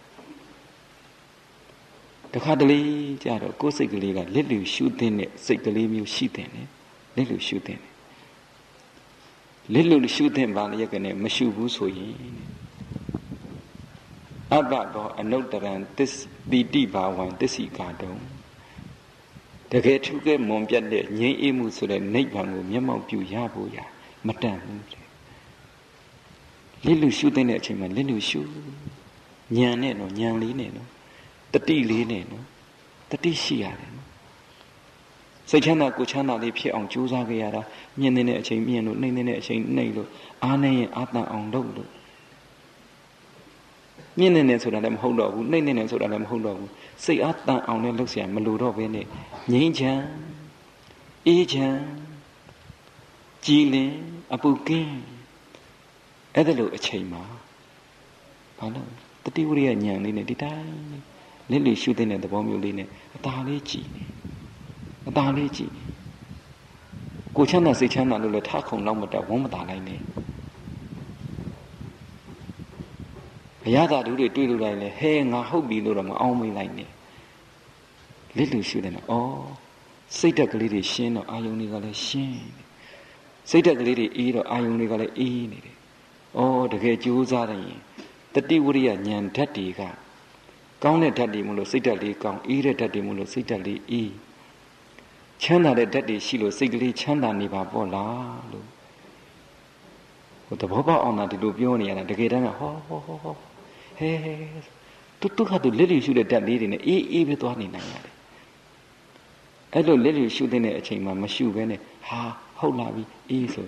တခါတလေကြတော့ကိုယ်စိတ်ကလေးကလက်လူရှုတဲ့စိတ်ကလေးမျိုးရှိတဲ့နဲ့လက်လူရှုတဲ့လက်လူရှုတဲ့ဘာလျက်ကနေမရှုဘူးဆိုရင်အဘဘောအနုတ္တရံသစ္တိတိဘာဝံသစ္စိကာတုံတကယ်ထူးကဲမွန်ပြတ်တဲ့ငြိမ်းအေးမှုဆိုတဲ့နိဗ္ဗာန်ကိုမျက်မှောက်ပြုရဖို့ရမတန်ဘူးလက်လူရှုတဲ့အချိန်မှာလက်လူရှုဉာဏ်နဲ့တော့ဉာဏ်လေးနဲ့တော့တတိလေးနဲ့နော်တတိရှိရတယ်နော်စိတ်ချမ်းသာကိုချမ်းသာလေးဖြစ်အောင်ကြိုးစားခဲ့ရတာမြင်တဲ့အချိန်မြင်လို့နှိမ့်တဲ့အချိန်နှိမ့်လို့အားနေရင်အာတန်အောင်လုပ်လို့မြင်နေဆိုတာလည်းမဟုတ်တော့ဘူးနှိမ့်နေဆိုတာလည်းမဟုတ်တော့ဘူးစိတ်အားတန်အောင်နဲ့လုပ်เสียမလိုတော့ဘဲနဲ့ငြိမ်းချမ်းအေးချမ်းကြည်လင်အပုကင်းအဲ့ဒါလိုအချိန်မှာဘာလို့တတိဝရိယဉာဏ်လေးနဲ့ဒီတိုင်းလက်လူရှုတဲ့သဘောမျိုးလေးနဲ့အသာလေးကြည်နေအသာလေးကြည်ကိုချမ်းသာစိတ်ချမ်းသာလို့လည်းထခုံတော့မတက်ဝန်းမသာလိုက်နဲ့အရသာတို့တွေတွေ့လို့လိုက်လဲဟဲငါဟုတ်ပြီလို့တော့မအောင်မေးလိုက်နဲ့လက်လူရှုတဲ့နော်ဩစိတ်ဓာတ်ကလေးတွေရှင်းတော့အာယုန်တွေကလည်းရှင်းစိတ်ဓာတ်ကလေးတွေအေးတော့အာယုန်တွေကလည်းအေးနေတယ်ဩတကယ်ကြိုးစားတယ်ရင်တတိဝရိယဉာဏ်ဓာတ်တွေကကောင်းတဲ့ဓာတ်တွေမို့လို့စိတ်ဓာတ်လေးကောင်းအေးတဲ့ဓာတ်တွေမို့လို့စိတ်ဓာတ်လေးအေးချမ်းသာတဲ့ဓာတ်တွေရှိလို့စိတ်ကလေးချမ်းသာနေပါပေါ့လားလို့ဟိုသဘောပေါက်အောင်သာဒီလိုပြောနေရတာတကယ်တမ်းကဟောဟဲတူဟာတူလက်လီရှုတဲ့ဓာတ်လေးတွေနဲ့အေးပဲသွားနေနိုင်ရတယ်အဲ့လိုလက်လီရှုတဲ့အချိန်မှာမရှုဘဲနဲ့ဟာဟုတ်လာပြီအေးဆို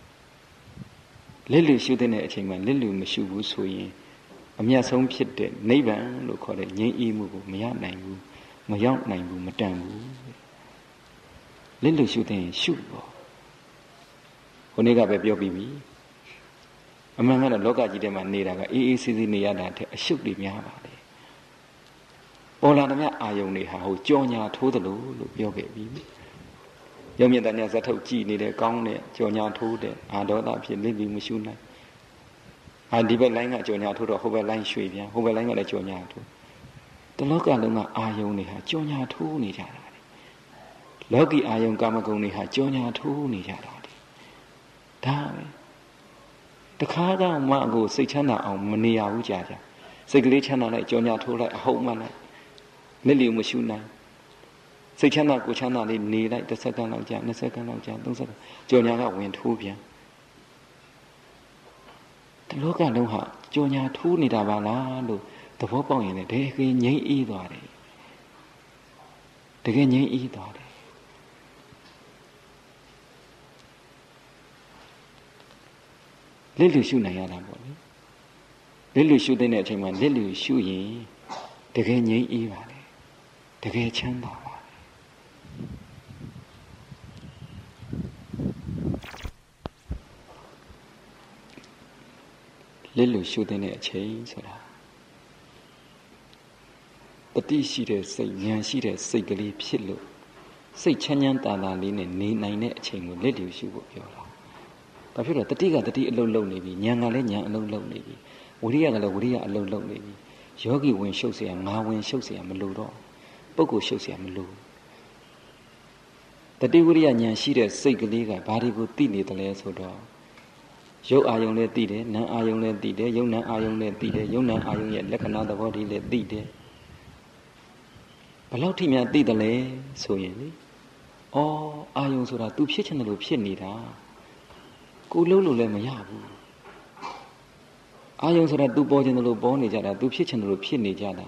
လက်လီရှုတဲ့အချိန်မှာလက်လီမရှုဘူးဆိုရင်အမြတ်ဆုံးဖြစ်တဲ့နိဗ္ဗာန်လို့ခေါ်တဲ့ငြိမ်းအေးမှုကိုမရနိုင်ဘူးမရောက်နိုင်ဘူးမတန်ဘူးလက်လူရှုတဲ့ရှုပေါ့ခုနေ့ကပဲပြောပြီးပြီအမှန်ကတော့လောကကြီးထဲမှာနေတာကအေးအေးဆေးဆေးနေရတာတဲ့အရှုပ်တွေများပါတယ်ပေါ်လာတဲ့မြအာယုန်တွေဟာဟိုကြောညာထိုးသလိုလို့ပြောခဲ့ပြီရုံမြင့်တန်ညဇတ်ထုတ်ကြည့်နေတဲ့ကောင်းတဲ့ကြောညာထိုးတဲ့အာဒေါသဖြစ်လက်လူမရှုနိုင်ဒီဘက်လိုင်းကကြောညာထိုးတော့ဟိုဘက်လိုင်းရွှေ့ပြန်ဟိုဘက်လိုင်းကလည်းကြောညာထိုးတလောကလုံးကအာယုန်တွေဟာကြောညာထိုးနေကြတာလေလောကီအာယုန်ကာမဂုဏ်တွေဟာကြောညာထိုးနေကြတာလေဒါပဲတခါတော့မှကိုစိတ်ချမ်းသာအောင်မနေရဘူးကြာစိတ်ကလေးချမ်းသာလိုက်ကြောညာထိုးလိုက်အဟုတ်မှလိုက်လက်လီမရှုနိုင်စိတ်ချမ်းသာကိုချမ်းသာလေးနေလိုက်10စက္ကန့်လောက်ကြာ20စက္ကန့်လောက်ကြာ30စက္ကန့်ကြောညာကဝင်ထိုးပြန်လောကလုံးဟာကြောညာထိုးနေတာပါလားလို့သဘောပေါက်ရင်လည်းတကယ်ငြိမ်းအေးသွားတယ်တကယ်ငြိမ်းအေးသွားတယ်လက်လူရှုနိုင်ရတာပေါ့လေလက်လူရှုတဲ့အချိန်မှာလက်လူရှုရင်တကယ်ငြိမ်းအေးပါတယ်တကယ်ချမ်းသာလက်လူရှုတဲ့အချိန်ဆိုတာတတိရှိတဲ့စိတ်ဉာဏ်ရှိတဲ့စိတ်ကလေးဖြစ်လို့စိတ်ချမ်းချမ်းသာသာလေးနဲ့နေနိုင်တဲ့အချိန်ကိုလက်လူရှုဖို့ပြောတာ။ဘာဖြစ်လို့တတိကတတိအလုံးလုံးနေပြီဉာဏ်ကလည်းဉာဏ်အလုံးလုံးနေပြီဝိရိယကလည်းဝိရိယအလုံးလုံးနေပြီယောဂီဝင်ရှုပ်เสียငါဝင်ရှုပ်เสียမလို့တော့ပုဂ္ဂိုလ်ရှုပ်เสียမလို့တတိဝိရိယဉာဏ်ရှိတဲ့စိတ်ကလေးကဘာတွေကိုသိနေတယ်လဲဆိုတော့ရုပ်အာယုံလည်းသိတယ်နာမ်အာယုံလည်းသိတယ်ယုံနာအာယုံလည်းသိတယ်ယုံနာအာယုံရဲ့လက္ခဏာသဘောတွေလည်းသိတယ်ဘလောက်ထိများသိတယ်လဲဆိုရင်လေအော်အာယုံဆိုတာ तू ဖြစ်ချင်တယ်လို့ဖြစ်နေတာကိုလုံးလို့လည်းမရဘူးအာယုံဆိုတာ तू ပေါ်ချင်တယ်လို့ပေါ်နေကြတာ तू ဖြစ်ချင်တယ်လို့ဖြစ်နေကြတာ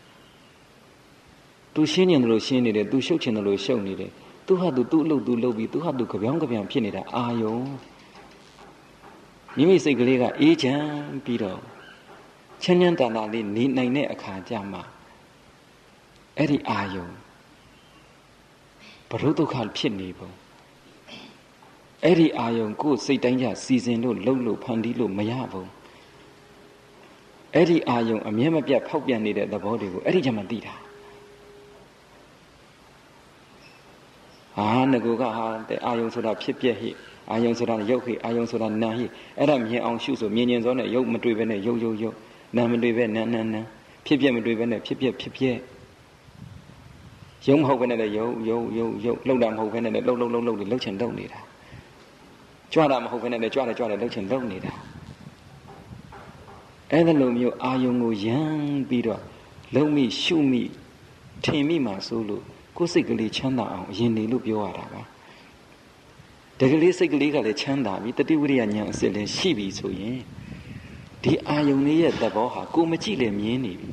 तू ရှင်းချင်တယ်လို့ရှင်းနေတယ် तू ရှုပ်ချင်တယ်လို့ရှုပ်နေတယ် तू ဟာ तू အလုပ် तू လုပ်ပြီး तू ဟာ तू ကြပြောင်းကြပြန်ဖြစ်နေတာအာယုံမိမိစိတ်ကလေးကအေးချမ်းပြီးတော့ချမ်းချမ်းသာသာလေးနေနိုင်တဲ့အခါကြမှာအဲ့ဒီအာယုံဘုရုဒုက္ခဖြစ်နေပုံအဲ့ဒီအာယုံကိုယ်စိတ်တိုင်းကြစီစဉ်လို့လှုပ်လို့ဖန်တီးလို့မရဘူးအဲ့ဒီအာယုံအမြဲမပြတ်ဖောက်ပြန်နေတဲ့သဘောတွေကိုအဲ့ဒီကြမှာသိတာငကူကတဲ့အာယုံဆိုတာဖြစ်ပြက်ဟိအာယုံဆိုတာရုပ်ဟိအာယုံဆိုတာနာဟိအဲ့ဒါမြင်အောင်ရှုဆိုမြင်စောနဲ့ရုပ်မတွေ့ဘဲနဲ့ရုပ်နာမတွေ့ပဲနာဖြစ်ပြက်မတွေ့ဘဲနဲ့ဖြစ်ပြက်ရုံမဟုတ်ဘဲနဲ့လည်းရုပ်လှုပ်တာမဟုတ်ဘဲနဲ့လည်းလှုပ်လှုပ်ချင်လှုပ်နေတာကြွတာမဟုတ်ဘဲနဲ့လည်းကြွတယ်လှုပ်ချင်လှုပ်နေတာအဲ့ဒါလိုမျိုးအာယုံကိုယမ်းပြီးတော့လုံမိရှုမိထင်မိမှဆိုလို့ကိုယ်စိတ်ကလေးချမ်းသာအောင်အရင်နေလို့ပြောရတာပါတကလေးစိတ်ကလေးကလည်းချမ်းသာပြီတတိဝိရိယဉာဏ်အစစ်လည်းရှိပြီဆိုရင်ဒီအာယုံလေးရဲ့သဘောဟာကိုမကြည့်လည်းမြင်နေပြီ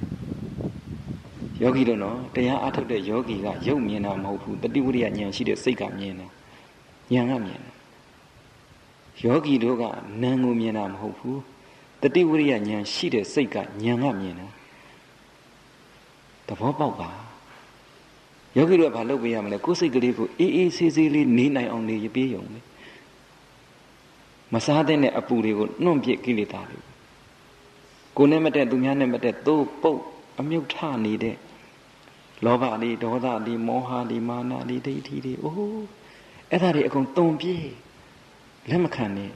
ယောဂီတို့နော်တရားအားထုတ်တဲ့ယောဂီကရုပ်မြင်တာမဟုတ်ဘူးတတိဝိရိယဉာဏ်ရှိတဲ့စိတ်ကမြင်တာဉာဏ်ကမြင်တာယောဂီတို့ကနာမ်ကိုမြင်တာမဟုတ်ဘူးတတိဝိရိယဉာဏ်ရှိတဲ့စိတ်ကဉာဏ်ကမြင်တာသဘောပေါက်ပါယောဂီတို့ကဘာလုပ်ပေးရမလဲကိုယ်စိတ်ကလေးကိုအေးဆေးလေးနေနိုင်အောင်နေရပြေးရုံလေမစားတဲ့အပူတွေကိုနှွန့်ပြစ်ကိလေသာတွေကိုနဲ့မတက်သူများနဲ့မတက်သို့ပုတ်အမြုပ်ထနေတဲ့လောဘလေးဒေါသလေးမောဟလေးမာနလေးဒိဋ္ဌိလေးအိုးအဲ့ဒါတွေအကုန်တုံပြေးလက်မခံနဲ့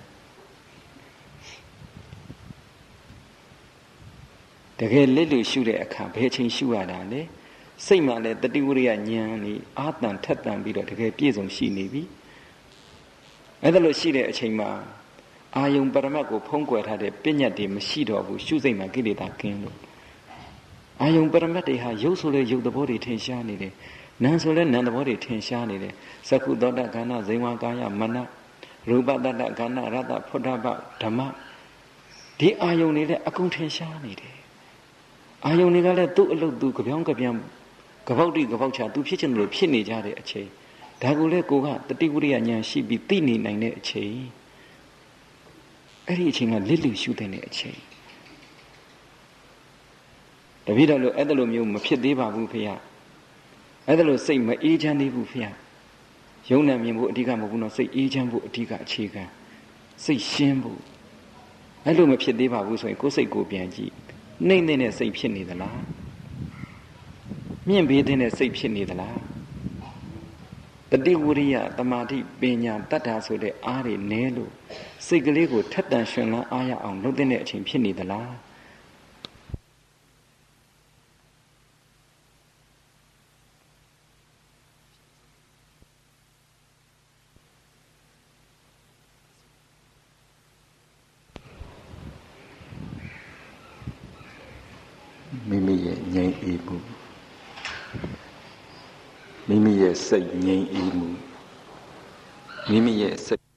တကယ်လက်လို့ရှုတဲ့အခါဘယ်အချိန်ရှုရတာလဲစိတ်မှလည်းတတိဝရိယဉာဏ်လေးအာတန်ထက်တန်ပြီးတော့တကယ်ပြည့်စုံရှိနေပြီအဲ့ဒါလို့ရှိတဲ့အချိန်မှာအာယုံပရမတ်ကိုဖုံးကွယ်ထားတဲ့ပညာတွေမရှိတော့ဘူးရှုစိတ်မှာကိလေသာကင်းလို့အာယုံပရမတ်တွေဟာရုပ်ဆိုလဲရုပ်သဘောတွေထင်ရှားနေတယ်နာမ်ဆိုလဲနာမ်သဘောတွေထင်ရှားနေတယ်သက္ခုသောတခန္ဓာဇိဝကာယမနရူပတတ္တခန္ဓာရတ္တဖုဒ္ဓဘဓမ္မဒီအာယုံတွေလည်းအကုန်ထင်ရှားနေတယ်အာယုံတွေကလည်းသူ့အလုပ်သူကြပြောင်းကြပြန်ကပောက်တိကပောက်ချသူဖြစ်ချင်တယ်လို့ဖြစ်နေကြတဲ့အချိန်ဒါကိုလေကိုကတတိဝိရိယဉာဏ်ရှိပြီးသိနေနိုင်တဲ့အချိန်အဲ့ဒီအချိန်ကလစ်လူရှုတဲ့အချိန်တပည့်တော်လို့အဲ့ဒါလိုမျိုးမဖြစ်သေးပါဘူးဖေ။အဲ့ဒါလိုစိတ်မအေးချမ်းသေးဘူးဖေ။ယုံနာမြင်ဖို့အဓိကမဟုတ်ဘူးနော်စိတ်အေးချမ်းဖို့အဓိကအခြေခံစိတ်ရှင်းဖို့အဲ့လိုမဖြစ်သေးပါဘူးဆိုရင်ကိုယ်စိတ်ကိုပြန်ကြည့်နှိမ့်တဲ့စိတ်ဖြစ်နေသလားမြင့်ဘေးတဲ့စိတ်ဖြစ်နေသလားတတိဝရိယတမာတိပညာတတ္တာဆိုတဲ့အားတွေနဲလို့စိတ်ကလေးကိုထက်တန်ရှင်လန်းအားရအောင်လုပ်တဲ့အချိန်ဖြစ်နေသလားမိမိရဲ့ငြိမ်အေးမှုမိမိရဲ့စိတ်ငြိမ်အေးမှုမိမိရဲ့စိတ်